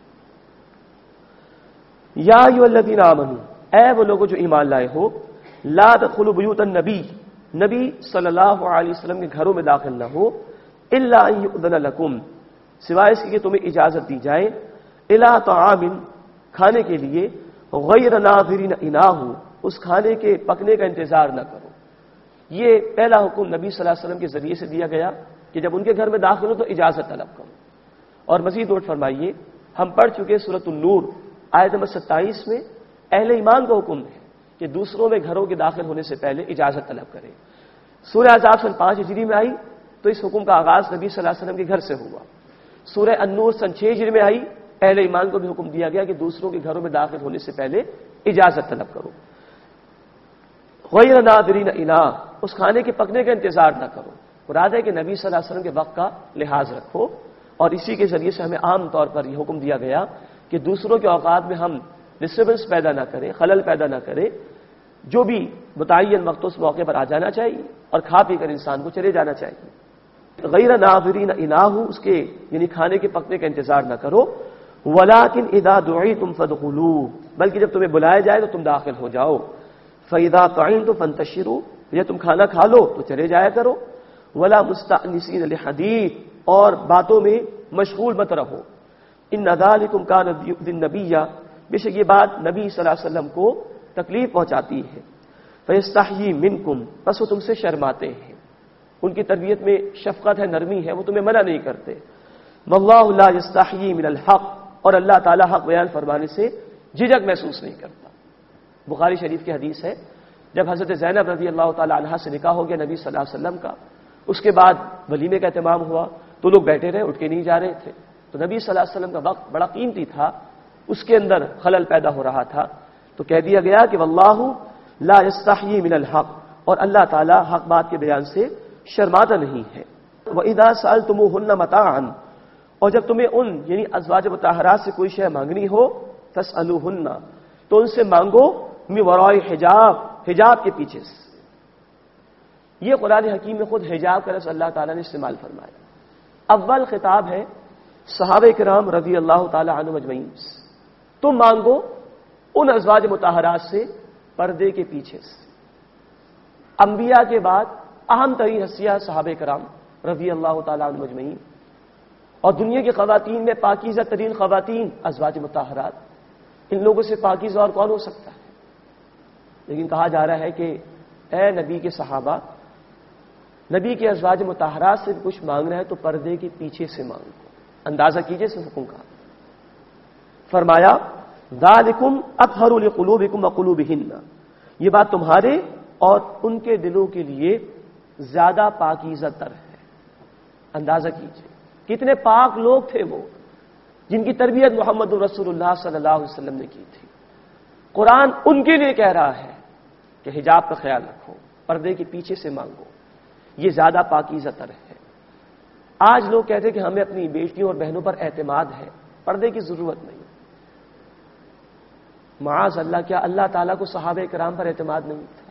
یا ایھا الذین آمنوا، اے وہ لوگوں جو ایمان لائے ہو، لا تدخلوا بیوت النبی، نبی صلی اللہ علیہ وسلم کے گھروں میں داخل نہ ہو، الا ان یؤذن لکم، سوائے اس کی کہ تمہیں اجازت دی جائے، الی طعام، کھانے کے لیے، غیر ناظرین اناہ، اس کھانے کے پکنے کا انتظار نہ کرو. یہ پہلا حکم نبی صلی اللہ علیہ وسلم کے ذریعے سے دیا گیا کہ جب ان کے گھر میں داخل ہو تو اجازت طلب کرو. اور مزید نوٹ فرمائیے، ہم پڑھ چکے سورۃ النور آیت نمبر ستائیس میں اہل ایمان کا حکم ہے کہ دوسروں میں گھروں کے داخل ہونے سے پہلے اجازت طلب کرے. سورہ احزاب سن پانچ ہجری میں آئی تو اس حکم کا آغاز نبی صلی اللہ علیہ وسلم کے گھر سے ہوا. سورہ النور سن چھ ہجری میں آئی، اہل ایمان کو بھی حکم دیا گیا کہ دوسروں کے گھروں میں داخل ہونے سے پہلے اجازت طلب کرو. غیر ناظرین اناہ، اس کھانے کے پکنے کا انتظار نہ کرو. مراد ہے کہ نبی صلی اللہ علیہ وسلم کے وقت کا لحاظ رکھو، اور اسی کے ذریعے سے ہمیں عام طور پر یہ حکم دیا گیا کہ دوسروں کے اوقات میں ہم ڈسٹربنس پیدا نہ کریں، خلل پیدا نہ کریں. جو بھی متعین وقت اس موقع پر آ جانا چاہیے اور کھا پی کر انسان کو چلے جانا چاہیے. غیر ناظرین اناہ، اس کے یعنی کھانے کے پکنے کا انتظار نہ کرو. ولکن اذا دعیتم فادخلوا، بلکہ جب تمہیں بلایا جائے تو تم داخل ہو جاؤ. فاذا طعمتم فانتشروا، جب تم کھانا کھا لو تو چلے جایا کرو. ولا مستأنسین لحدیث، اور باتوں میں مشغول مت رہو. ان ذلکم کان یؤذی النبی، بے شک یہ بات نبی صلی اللہ علیہ وسلم کو تکلیف پہنچاتی ہے. فیستحیی منکم، بس وہ تم سے شرماتے ہیں. ان کی تربیت میں شفقت ہے، نرمی ہے، وہ تمہیں منع نہیں کرتے. واللہ لا یستحیی من الحق، اور اللہ تعالیٰ حق بیان فرمانے سے جھجک محسوس نہیں کرتا. بخاری شریف کی حدیث ہے، جب حضرت زینب رضی اللہ تعالی عنہا سے نکاح ہو گیا نبی صلی اللہ علیہ وسلم کا، اس کے بعد ولیمے کا اہتمام ہوا تو لوگ بیٹھے رہے، اٹھ کے نہیں جا رہے تھے. تو نبی صلی اللہ علیہ وسلم کا وقت بڑا قیمتی تھا، اس کے اندر خلل پیدا ہو رہا تھا. تو کہہ دیا گیا کہ واللہ لا یستحیی من الحق، اور اللہ تعالیٰ حق بات کے بیان سے شرماتا نہیں ہے. وَإِذَا سَأَلْتُمُوهُنَّ مَتَاعًا، اور جب تمہیں ان یعنی ازواج مطہرات سے کوئی شے مانگنی ہو، فَاسْأَلُوهُنَّ، تو ان سے مانگو، من وراء حجاب، حجاب کے پیچھے سے. یہ قرآن حکیم میں خود حجاب کا لفظ اللہ تعالیٰ نے استعمال فرمایا۔ اول خطاب ہے صحابہ کرام رضی اللہ تعالی عنہم اجمعین، تم مانگو ان ازواج مطہرات سے پردے کے پیچھے سے۔ انبیاء کے بعد اہم ترین ہستیاں صحابہ کرام رضی اللہ تعالی عنہم اجمعین، اور دنیا کی خواتین میں پاکیزہ ترین خواتین ازواج مطہرات، ان لوگوں سے پاکیزہ اور کون ہو سکتا ہے؟ لیکن کہا جا رہا ہے کہ اے نبی کے صحابہ، نبی کے ازواج مطہرات سے کچھ مانگنا ہے تو پردے کے پیچھے سے مانگو۔ اندازہ کیجئے اس حکم کا۔ فرمایا ذالکم اطہر لقلوبکم وقلوبہن، یہ بات تمہارے اور ان کے دلوں کے لیے زیادہ پاکیزہ تر ہے۔ اندازہ کیجئے کتنے پاک لوگ تھے وہ، جن کی تربیت محمد رسول اللہ صلی اللہ علیہ وسلم نے کی تھی۔ قرآن ان کے لیے کہہ رہا ہے کہ حجاب کا خیال رکھو، پردے کے پیچھے سے مانگو، یہ زیادہ پاکیزہ تر ہے۔ آج لوگ کہتے ہیں کہ ہمیں اپنی بیٹیوں اور بہنوں پر اعتماد ہے، پردے کی ضرورت نہیں۔ معاذ اللہ، کیا اللہ تعالیٰ کو صحابہ کرام پر اعتماد نہیں تھا؟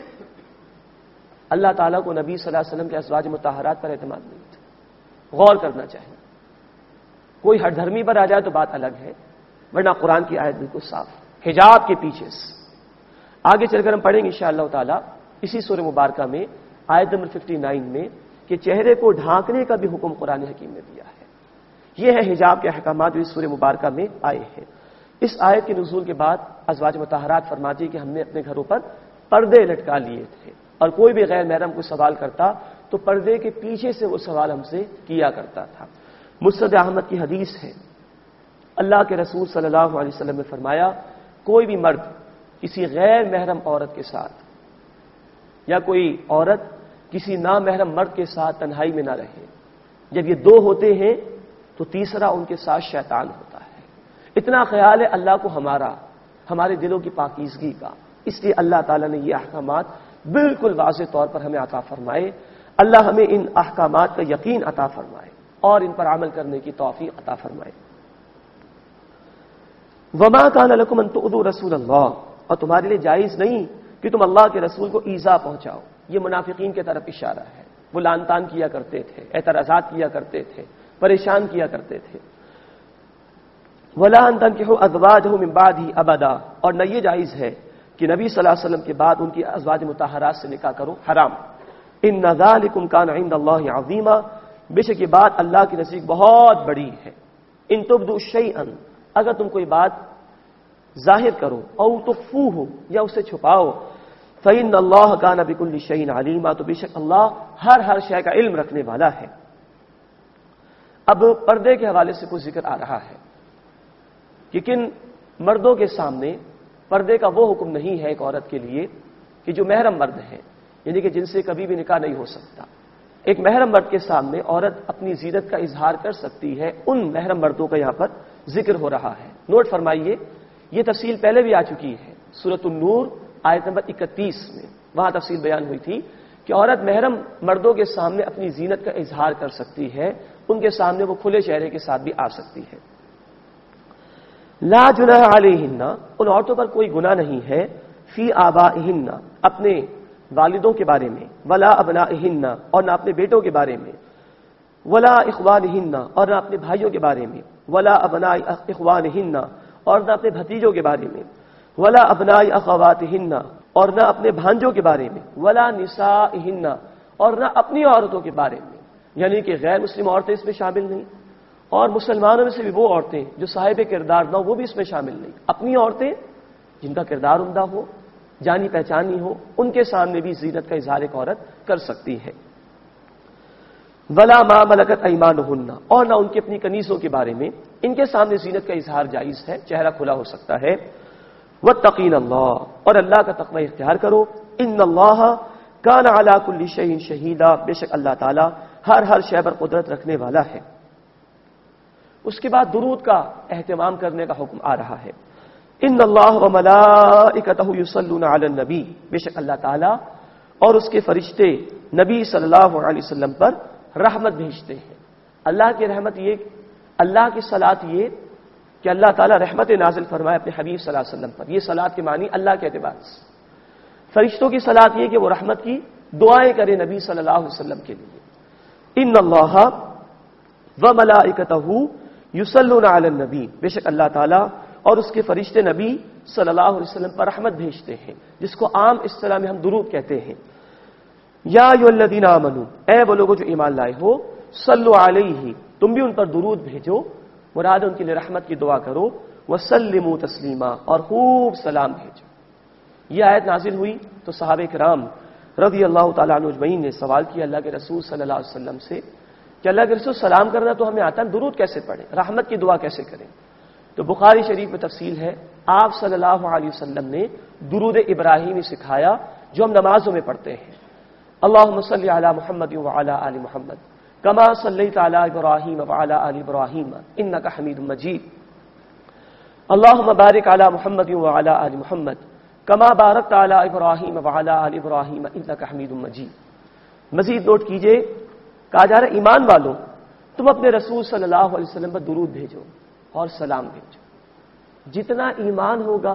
اللہ تعالیٰ کو نبی صلی اللہ علیہ وسلم کے ازواج مطہرات پر اعتماد نہیں تھا؟ غور کرنا چاہیے۔ کوئی ہر دھرمی پر آ جائے تو بات الگ ہے، ورنہ قرآن کی آیت بالکل صاف، حجاب کے پیچھے سے۔ آگے چل کر ہم پڑھیں گے انشاءاللہ تعالیٰ اسی سورہ مبارکہ میں آیت نمبر उनسٹھ میں کہ چہرے کو ڈھانکنے کا بھی حکم قرآن حکیم نے دیا ہے۔ یہ ہے حجاب کے احکامات جو اس سورہ مبارکہ میں آئے ہیں۔ اس آیت کے نزول کے بعد ازواج مطہرات فرماتی ہے کہ ہم نے اپنے گھروں پر پردے لٹکا لیے تھے، اور کوئی بھی غیر محرم کو سوال کرتا تو پردے کے پیچھے سے وہ سوال ہم سے کیا کرتا تھا۔ مسند احمد کی حدیث ہے، اللہ کے رسول صلی اللہ علیہ وسلم نے فرمایا کوئی بھی مرد کسی غیر محرم عورت کے ساتھ یا کوئی عورت کسی نامحرم مرد کے ساتھ تنہائی میں نہ رہے، جب یہ دو ہوتے ہیں تو تیسرا ان کے ساتھ شیطان ہوتا ہے۔ اتنا خیال ہے اللہ کو ہمارا، ہمارے دلوں کی پاکیزگی کا، اس لیے اللہ تعالیٰ نے یہ احکامات بالکل واضح طور پر ہمیں عطا فرمائے۔ اللہ ہمیں ان احکامات کا یقین عطا فرمائے اور ان پر عمل کرنے کی توفیق عطا فرمائے۔ وما کان لکم ان تؤذوا رسول اللہ، اور تمہارے لیے جائز نہیں کہ تم اللہ کے رسول کو ایذا پہنچاؤ۔ یہ منافقین کی طرف اشارہ ہے، وہ لان تان کیا کرتے تھے، اعتراضات کیا کرتے تھے، پریشان کیا کرتے تھے۔ ولا ان تنکحوا ازواجہ من بعدہ ابدا، اور نہ یہ جائز ہے کہ نبی صلی اللہ علیہ وسلم کے بعد ان کی ازواج مطہرات سے نکاح کرو، حرام۔ ان ذالکم کان عند اللہ عظیما، بے شک یہ بات اللہ کے نزدیک بہت بڑی ہے۔ ان تبدوا شیئا، اگر تم کوئی بات ظاہر کرو، او تخفوہ، یا اسے چھپاؤ، فإن اللہ کان بکل شیء علیما، تو بے شک اللہ ہر ہر شے کا علم رکھنے والا ہے۔ اب پردے کے حوالے سے کچھ ذکر آ رہا ہے کہ کن مردوں کے سامنے پردے کا وہ حکم نہیں ہے ایک عورت کے لیے کہ جو محرم مرد ہیں، یعنی کہ جن سے کبھی بھی نکاح نہیں ہو سکتا۔ ایک محرم مرد کے سامنے عورت اپنی زینت کا اظہار کر سکتی ہے، ان محرم مردوں کا یہاں پر ذکر ہو رہا ہے۔ نوٹ فرمائیے، یہ تفصیل پہلے بھی آ چکی ہے سورۃ النور آیت نمبر اکتیس میں، وہاں تفصیل بیان ہوئی تھی کہ عورت محرم مردوں کے سامنے اپنی زینت کا اظہار کر سکتی ہے، ان کے سامنے وہ کھلے چہرے کے ساتھ بھی آ سکتی ہے۔ لا جناح علیہن، ان عورتوں پر کوئی گناہ نہیں ہے، فی آبائہن، اپنے والدوں کے بارے میں، ولا ابنائہن، اور نہ اپنے بیٹوں کے بارے میں، ولا اخوانہن، اور نہ اپنے بھائیوں کے بارے میں، ولا ابناء اخوانہن، اور نہ اپنے بھتیجوں کے بارے میں، ولا ابناء اخواتہن، اور نہ اپنے بھانجوں کے بارے میں، ولا نسائہن، اور نہ اپنی عورتوں کے بارے میں، یعنی کہ غیر مسلم عورتیں اس میں شامل نہیں، اور مسلمانوں میں سے بھی وہ عورتیں جو صاحب کردار نہ ہو وہ بھی اس میں شامل نہیں۔ اپنی عورتیں جن کا کردار عمدہ ہو، جانی پہچانی ہو، ان کے سامنے بھی زینت کا اظہار ایک عورت کر سکتی ہے۔ ولا ما ملکت ایمانہن، اور نہ ان کی اپنی کنیزوں کے بارے میں، ان کے سامنے زینت کا اظہار جائز ہے، چہرہ کھلا ہو سکتا ہے۔ واتقین اللہ، اور اللہ کا تقوی اختیار کرو، ان اللہ کان علی کل شیء شہیدا، بے شک اللہ تعالی ہر ہر شے پر قدرت رکھنے والا ہے۔ اس کے بعد درود کا اہتمام کرنے کا حکم آ رہا ہے۔ ان اللہ وملائکتہ یصلون علی النبی، بے شک اللہ تعالی اور اس کے فرشتے نبی صلی اللہ علیہ وسلم پر رحمت بھیجتے ہیں۔ اللہ کی رحمت یہ، اللہ کی صلاۃ یہ کہ اللہ تعالیٰ رحمت نازل فرمائے اپنے حبیب صلی اللہ علیہ وسلم پر، یہ صلاۃ کے معنی اللہ کے اعتبار سے۔ فرشتوں کی صلاۃ یہ کہ وہ رحمت کی دعائیں کریں نبی صلی اللہ علیہ وسلم کے لیے. ان اللہ و ملائکتہ یصلون علی النبی، بے شک اللہ تعالیٰ اور اس کے فرشتے نبی صلی اللہ علیہ وسلم پر رحمت بھیجتے ہیں، جس کو عام اصطلاح میں ہم درود کہتے ہیں. یا ایھا الذین آمنوا، اے وہ لوگوں جو ایمان لائے ہو، صلو علیہ، تم بھی ان پر درود بھیجو، مراد ان کے لیے رحمت کی دعا کرو، وسلموا تسلیما، اور خوب سلام بھیجو. یہ آیت نازل ہوئی تو صحابہ کرام رضی اللہ تعالیٰ عنہ اجمعین نے سوال کیا اللہ کے رسول صلی اللہ علیہ وسلم سے کہ اللہ کے رسول سلام کرنا تو ہمیں آتا ہے، درود کیسے پڑھیں، رحمت کی دعا کیسے کریں؟ تو بخاری شریف میں تفصیل ہے، آپ صلی اللہ علیہ وسلم نے درود ابراہیمی سکھایا جو ہم نمازوں میں پڑھتے ہیں. اللہم صلی علی محمد وعلی آل محمد کما صلیت علی ابراہیم وعلی آل ابراہیم انک حمید مجید. اللہم بارک علی محمد وعلی آل محمد کما بارکت علی ابراہیم وعلی آل ابراہیم انک حمید مجید. مزید نوٹ کیجئے، کہا جا رہا ہے ایمان والوں تم اپنے رسول صلی اللہ علیہ وسلم پر درود بھیجو اور سلام بھیجو. جتنا ایمان ہوگا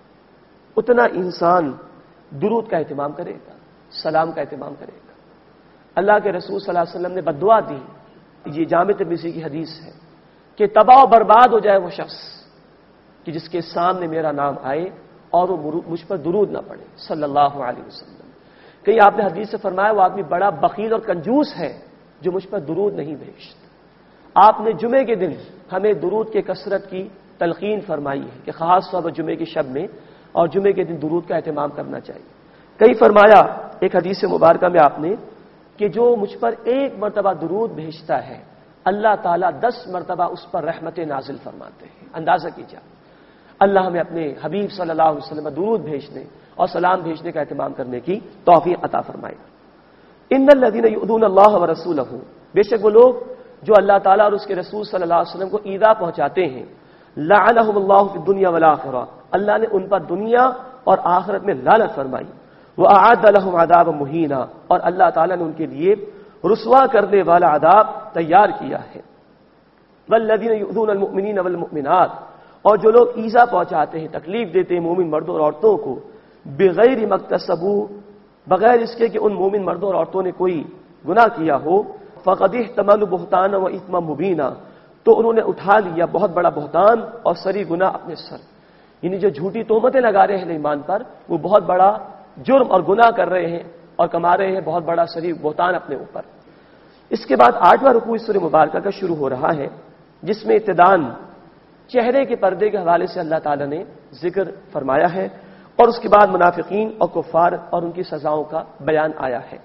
اتنا انسان درود کا اہتمام کرے گا، سلام کا اہتمام کرے گا. اللہ کے رسول صلی اللہ علیہ وسلم نے بددعا دی، یہ جامع ترمذی کی حدیث ہے کہ تباہ و برباد ہو جائے وہ شخص کہ جس کے سامنے میرا نام آئے اور وہ مجھ پر درود نہ پڑے صلی اللہ علیہ وسلم. کہیں آپ نے حدیث سے فرمایا وہ آدمی بڑا بخیل اور کنجوس ہے جو مجھ پر درود نہیں بھیجتا. آپ نے جمعے کے دن ہمیں درود کے کثرت کی تلقین فرمائی ہے کہ خاص طور پر جمعے کی شب میں اور جمعے کے دن درود کا اہتمام کرنا چاہیے. کئی فرمایا ایک حدیث مبارکہ میں آپ نے کہ جو مجھ پر ایک مرتبہ درود بھیجتا ہے اللہ تعالیٰ دس مرتبہ اس پر رحمت نازل فرماتے ہیں. اندازہ کیجیے، اللہ ہمیں اپنے حبیب صلی اللہ علیہ وسلم پر درود بھیجنے اور سلام بھیجنے کا اہتمام کرنے کی توفیق عطا فرمائے. ان الذین یؤذون اللہ ورسولہ، بے شک وہ لوگ جو اللہ تعالیٰ اور اس کے رسول صلی اللہ علیہ وسلم کو ایذا پہنچاتے ہیں، لعنہم اللہ فی الدنیا والآخرہ، اللہ نے ان پر دنیا اور آخرت میں لعنت فرمائی. وَأَعَدَّ لَهُمْ عَذَابًا مُهِينًا، اور اللہ تعالیٰ نے ان کے لیے رسوا کرنے والا عذاب تیار کیا ہے. وَالَّذِينَ يُؤْذُونَ الْمُؤْمِنِينَ وَالْمُؤْمِنَاتِ، اور جو لوگ ایذا پہنچاتے ہیں، تکلیف دیتے ہیں مومن مردوں اور عورتوں کو، بغیر مکتسبوا، بغیر اس کے کہ ان مومن مردوں اور عورتوں نے کوئی گناہ کیا ہو، فَقَدِ احْتَمَلُوا بُهْتَانًا وَإِثْمًا مُبِينًا، تو انہوں نے اٹھا لیا بہت بڑا بہتان اور سری گناہ اپنے سر. یعنی جو جھوٹی تہمتیں لگا رہے ہیں ایمان پر وہ بہت بڑا جرم اور گناہ کر رہے ہیں اور کما رہے ہیں بہت بڑا سری بہتان اپنے اوپر. اس کے بعد آٹھواں رکوع اس سورہ مبارکہ کا شروع ہو رہا ہے جس میں ابتداءً چہرے کے پردے کے حوالے سے اللہ تعالیٰ نے ذکر فرمایا ہے اور اس کے بعد منافقین اور کفار اور ان کی سزاؤں کا بیان آیا ہے.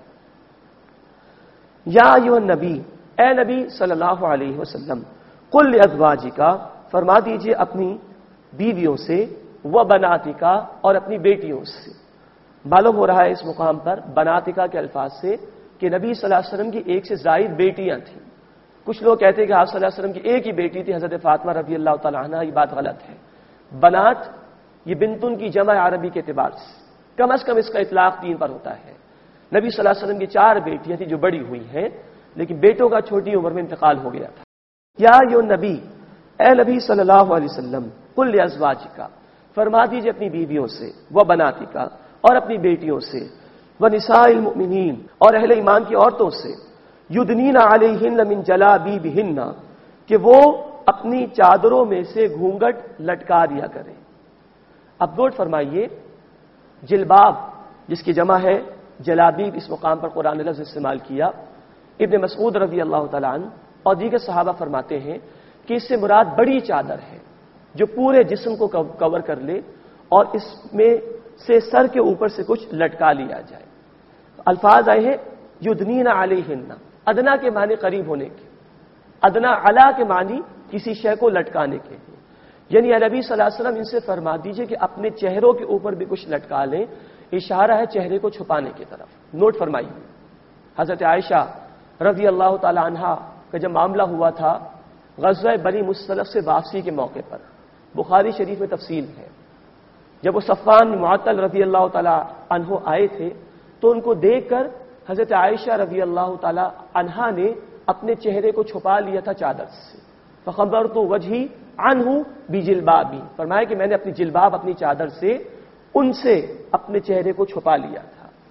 یا ایھا النبی، اے نبی صلی اللہ علیہ وسلم، قل لازواجک، فرما دیجئے اپنی بیویوں سے، وبناتک، اور اپنی بیٹیوں سے. معلوم ہو رہا ہے اس مقام پر بناتکا کے الفاظ سے کہ نبی صلی اللہ علیہ وسلم کی ایک سے زائد بیٹیاں تھیں. کچھ لوگ کہتے ہیں کہ آپ صلی اللہ علیہ وسلم کی ایک ہی بیٹی تھی حضرت فاطمہ رضی اللہ تعالیٰ عنہ. یہ بات غلط ہے. بنات یہ بنتن کی جمع عربی کے اعتبار سے کم از کم اس کا اطلاق تین پر ہوتا ہے. نبی صلی اللہ علیہ وسلم کی چار بیٹیاں تھیں جو بڑی ہوئی ہیں، لیکن بیٹوں کا چھوٹی عمر میں انتقال ہو گیا تھا. یا ایھا نبی، اے نبی صلی اللہ علیہ وسلم، قل لازواجک، فرما دیجئے اپنی بیویوں سے، وبناتک، اور اپنی بیٹیوں سے، ونساء المؤمنین، اور اہل ایمان کی عورتوں سے، یدنین علیہن من جلابیبہن، کہ وہ اپنی چادروں میں سے گھونگٹ لٹکا دیا کریں. اب نوٹ فرمائیے، جلباب جس کی جمع ہے جلابیب، اس مقام پر قرآن نے لفظ استعمال کیا. ابن مسعود رضی اللہ تعالیٰ عنہ اور دیگر صحابہ فرماتے ہیں کہ اس سے مراد بڑی چادر ہے جو پورے جسم کو کور کر لے اور اس میں سے سر کے اوپر سے کچھ لٹکا لیا جائے. الفاظ آئے ہیں یدنین علیہن، ادنا کے معنی قریب ہونے کے، ادنا علا کے معنی کسی شے کو لٹکانے کے. یعنی نبی صلی اللہ علیہ وسلم ان سے فرما دیجئے کہ اپنے چہروں کے اوپر بھی کچھ لٹکا لیں. اشارہ ہے چہرے کو چھپانے کی طرف. نوٹ فرمائیے، حضرت عائشہ رضی اللہ تعالی عنہا کا جب معاملہ ہوا تھا غزوہ بنی مصطلق سے واپسی کے موقع پر، بخاری شریف میں تفصیل ہے، جب وہ صفوان معطل رضی اللہ تعالی عنہ آئے تھے تو ان کو دیکھ کر حضرت عائشہ رضی اللہ تعالی عنہا نے اپنے چہرے کو چھپا لیا تھا چادر سے. فخبرت وجہی عنہ بجلبابی، فرمایا کہ میں نے اپنی جلباب اپنی چادر سے ان سے اپنے چہرے کو چھپا لیا تھا.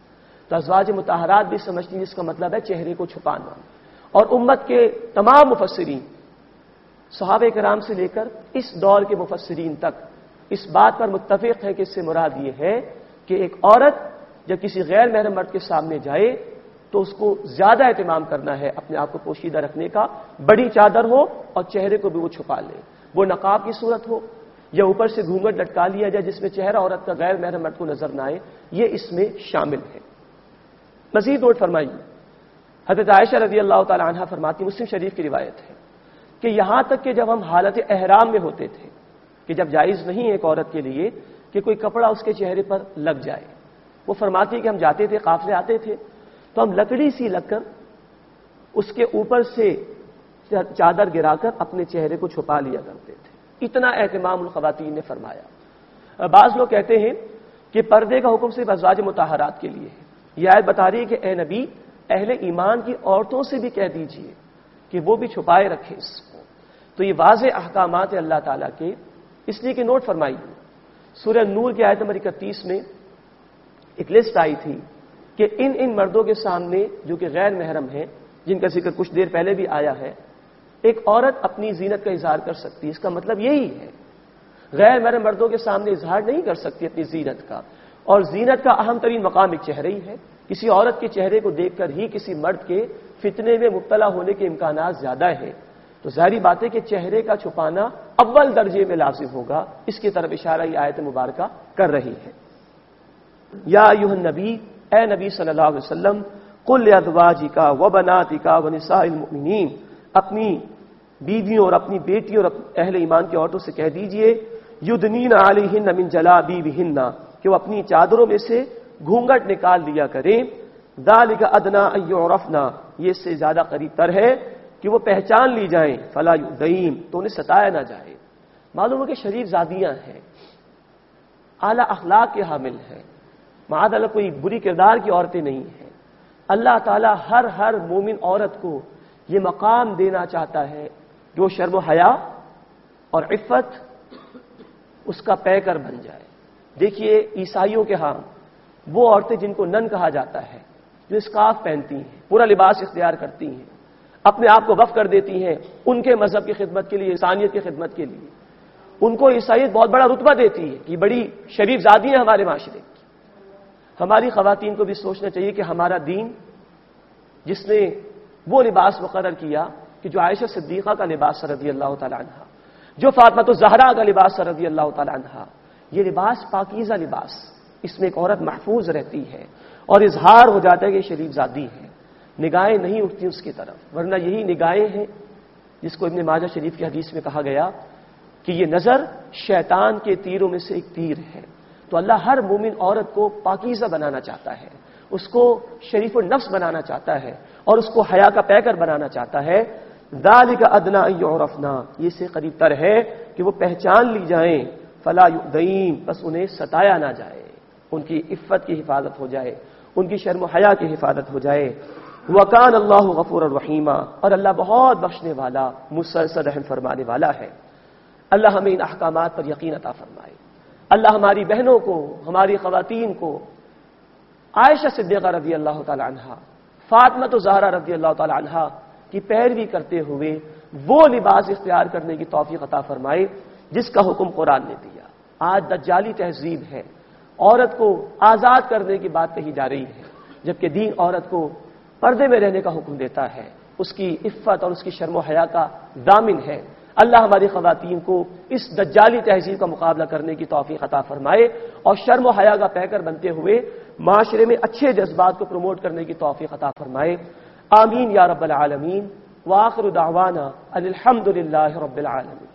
تو ازواج مطہرات بھی سمجھتی ہیں جس کا مطلب ہے چہرے کو چھپانا. اور امت کے تمام مفسرین صحابہ کرام سے لے کر اس دور کے مفسرین تک اس بات پر متفق ہے کہ اس سے مراد یہ ہے کہ ایک عورت جب کسی غیر محرم مرد کے سامنے جائے تو اس کو زیادہ اہتمام کرنا ہے اپنے آپ کو پوشیدہ رکھنے کا. بڑی چادر ہو اور چہرے کو بھی وہ چھپا لے, وہ نقاب کی صورت ہو یا اوپر سے گھونگھٹ لٹکا لیا جائے جس میں چہرہ عورت کا غیر محرم مرد کو نظر نہ آئے, یہ اس میں شامل ہے. مزید نوٹ فرمائیے, حضرت عائشہ رضی اللہ تعالی عنہا فرماتی, مسلم شریف کی روایت ہے کہ یہاں تک کہ جب ہم حالت احرام میں ہوتے تھے, کہ جب جائز نہیں ہے ایک عورت کے لیے کہ کوئی کپڑا اس کے چہرے پر لگ جائے, وہ فرماتی ہے کہ ہم جاتے تھے, قافلے آتے تھے تو ہم لکڑی سی لگ کر اس کے اوپر سے چادر گرا کر اپنے چہرے کو چھپا لیا کرتے تھے. اتنا اہتمام الخواتین نے فرمایا. بعض لوگ کہتے ہیں کہ پردے کا حکم صرف ازواج مطہرات کے لیے ہے. یہ آیت بتا رہی ہے کہ اے نبی, اہل ایمان کی عورتوں سے بھی کہہ دیجئے کہ وہ بھی چھپائے رکھے اس کو. تو یہ واضح احکامات ہیں اللہ تعالیٰ کے, اس لیے کہ نوٹ فرمائیے سورہ نور کی آیت نمبر اکتیس میں ایک لسٹ آئی تھی کہ ان ان مردوں کے سامنے جو کہ غیر محرم ہیں, جن کا ذکر کچھ دیر پہلے بھی آیا ہے, ایک عورت اپنی زینت کا اظہار کر سکتی ہے. اس کا مطلب یہی ہے غیر محرم مردوں کے سامنے اظہار نہیں کر سکتی اپنی زینت کا, اور زینت کا اہم ترین مقام ایک چہرہ ہی ہے. کسی عورت کے چہرے کو دیکھ کر ہی کسی مرد کے فتنے میں مبتلا ہونے کے امکانات زیادہ ہیں. تو ظاہری بات ہے کہ چہرے کا چھپانا اول درجے میں لازم ہوگا. اس کی طرف اشارہ یہ آیت مبارکہ کر رہی ہے. یا ایھا النبی, اے نبی صلی اللہ علیہ وسلم, قل لازواجک وبناتک ونساء المؤمنین, اپنی بیویوں اور اپنی بیٹیوں اور اہل ایمان کی عورتوں سے کہہ دیجئے یدنین علیہن من جلابیبہن, کہ وہ اپنی چادروں میں سے گھونگھٹ نکال دیا کریں. ذالک ادنی ان یعرفنا, یہ اس سے زیادہ قریب تر ہے کہ وہ پہچان لی جائیں. فلا یؤذین, تو انہیں ستایا نہ جائے. معلوم ہے کہ شریف زادیاں ہیں, اعلی اخلاق کے حامل ہیں, معاذ اللہ کوئی بری کردار کی عورتیں نہیں ہیں. اللہ تعالیٰ ہر ہر مومن عورت کو یہ مقام دینا چاہتا ہے جو شرم و حیا اور عفت اس کا پیکر بن جائے. دیکھیے عیسائیوں کے ہاں وہ عورتیں جن کو نن کہا جاتا ہے, جو اسکارف پہنتی ہیں, پورا لباس اختیار کرتی ہیں, اپنے آپ کو وقف کر دیتی ہیں ان کے مذہب کی خدمت کے لیے, انسانیت کی خدمت کے لیے, ان کو عیسائیت بہت بڑا رتبہ دیتی ہے کہ بڑی شریف زادی ہیں ہمارے معاشرے کی. ہماری خواتین کو بھی سوچنا چاہیے کہ ہمارا دین جس نے وہ لباس مقرر کیا کہ جو عائشہ صدیقہ کا لباس رضی اللہ تعالی عنہا, جو فاطمہ الزہرا کا لباس رضی اللہ تعالی عنہا, یہ لباس پاکیزہ لباس, اس میں ایک عورت محفوظ رہتی ہے اور اظہار ہو جاتا ہے کہ شریف زادی ہے. نگاہیں نہیں اٹھتی اس کی طرف, ورنہ یہی نگاہیں ہیں جس کو ابن ماجہ شریف کی حدیث میں کہا گیا کہ یہ نظر شیطان کے تیروں میں سے ایک تیر ہے. تو اللہ ہر مومن عورت کو پاکیزہ بنانا چاہتا ہے, اس کو شریف النفس بنانا چاہتا ہے اور اس کو حیا کا پیکر بنانا چاہتا ہے. ذالک ادنی ان یعرفنا, یہ سے قریب تر ہے کہ وہ پہچان لی جائیں. فلا یؤذین, بس انہیں ستایا نہ جائے, ان کی عفت کی حفاظت ہو جائے, ان کی شرم و حیا کی حفاظت ہو جائے. وکان اللہ غفورا رحیما, اور اللہ بہت بخشنے والا مسلسل رحم فرمانے والا ہے. اللہ ہمیں ان احکامات پر یقین عطا فرمائے. اللہ ہماری بہنوں کو, ہماری خواتین کو عائشہ صدیقہ رضی اللہ تعالی عنہا, فاطمہ الزہرا رضی اللہ تعالی عنہا کی پیروی کرتے ہوئے وہ لباس اختیار کرنے کی توفیق عطا فرمائے جس کا حکم قرآن نے دیا. آج دجالی تہذیب ہے, عورت کو آزاد کرنے کی بات کہی جا رہی ہے, جبکہ دین عورت کو پردے میں رہنے کا حکم دیتا ہے, اس کی عفت اور اس کی شرم و حیا کا ضامن ہے. اللہ ہماری خواتین کو اس دجالی تہذیب کا مقابلہ کرنے کی توفیق عطا فرمائے اور شرم و حیا کا پیکر بنتے ہوئے معاشرے میں اچھے جذبات کو پروموٹ کرنے کی توفیق عطا فرمائے. آمین یا رب العالمین. وآخر دعوانا ان الحمد للہ رب العالمین.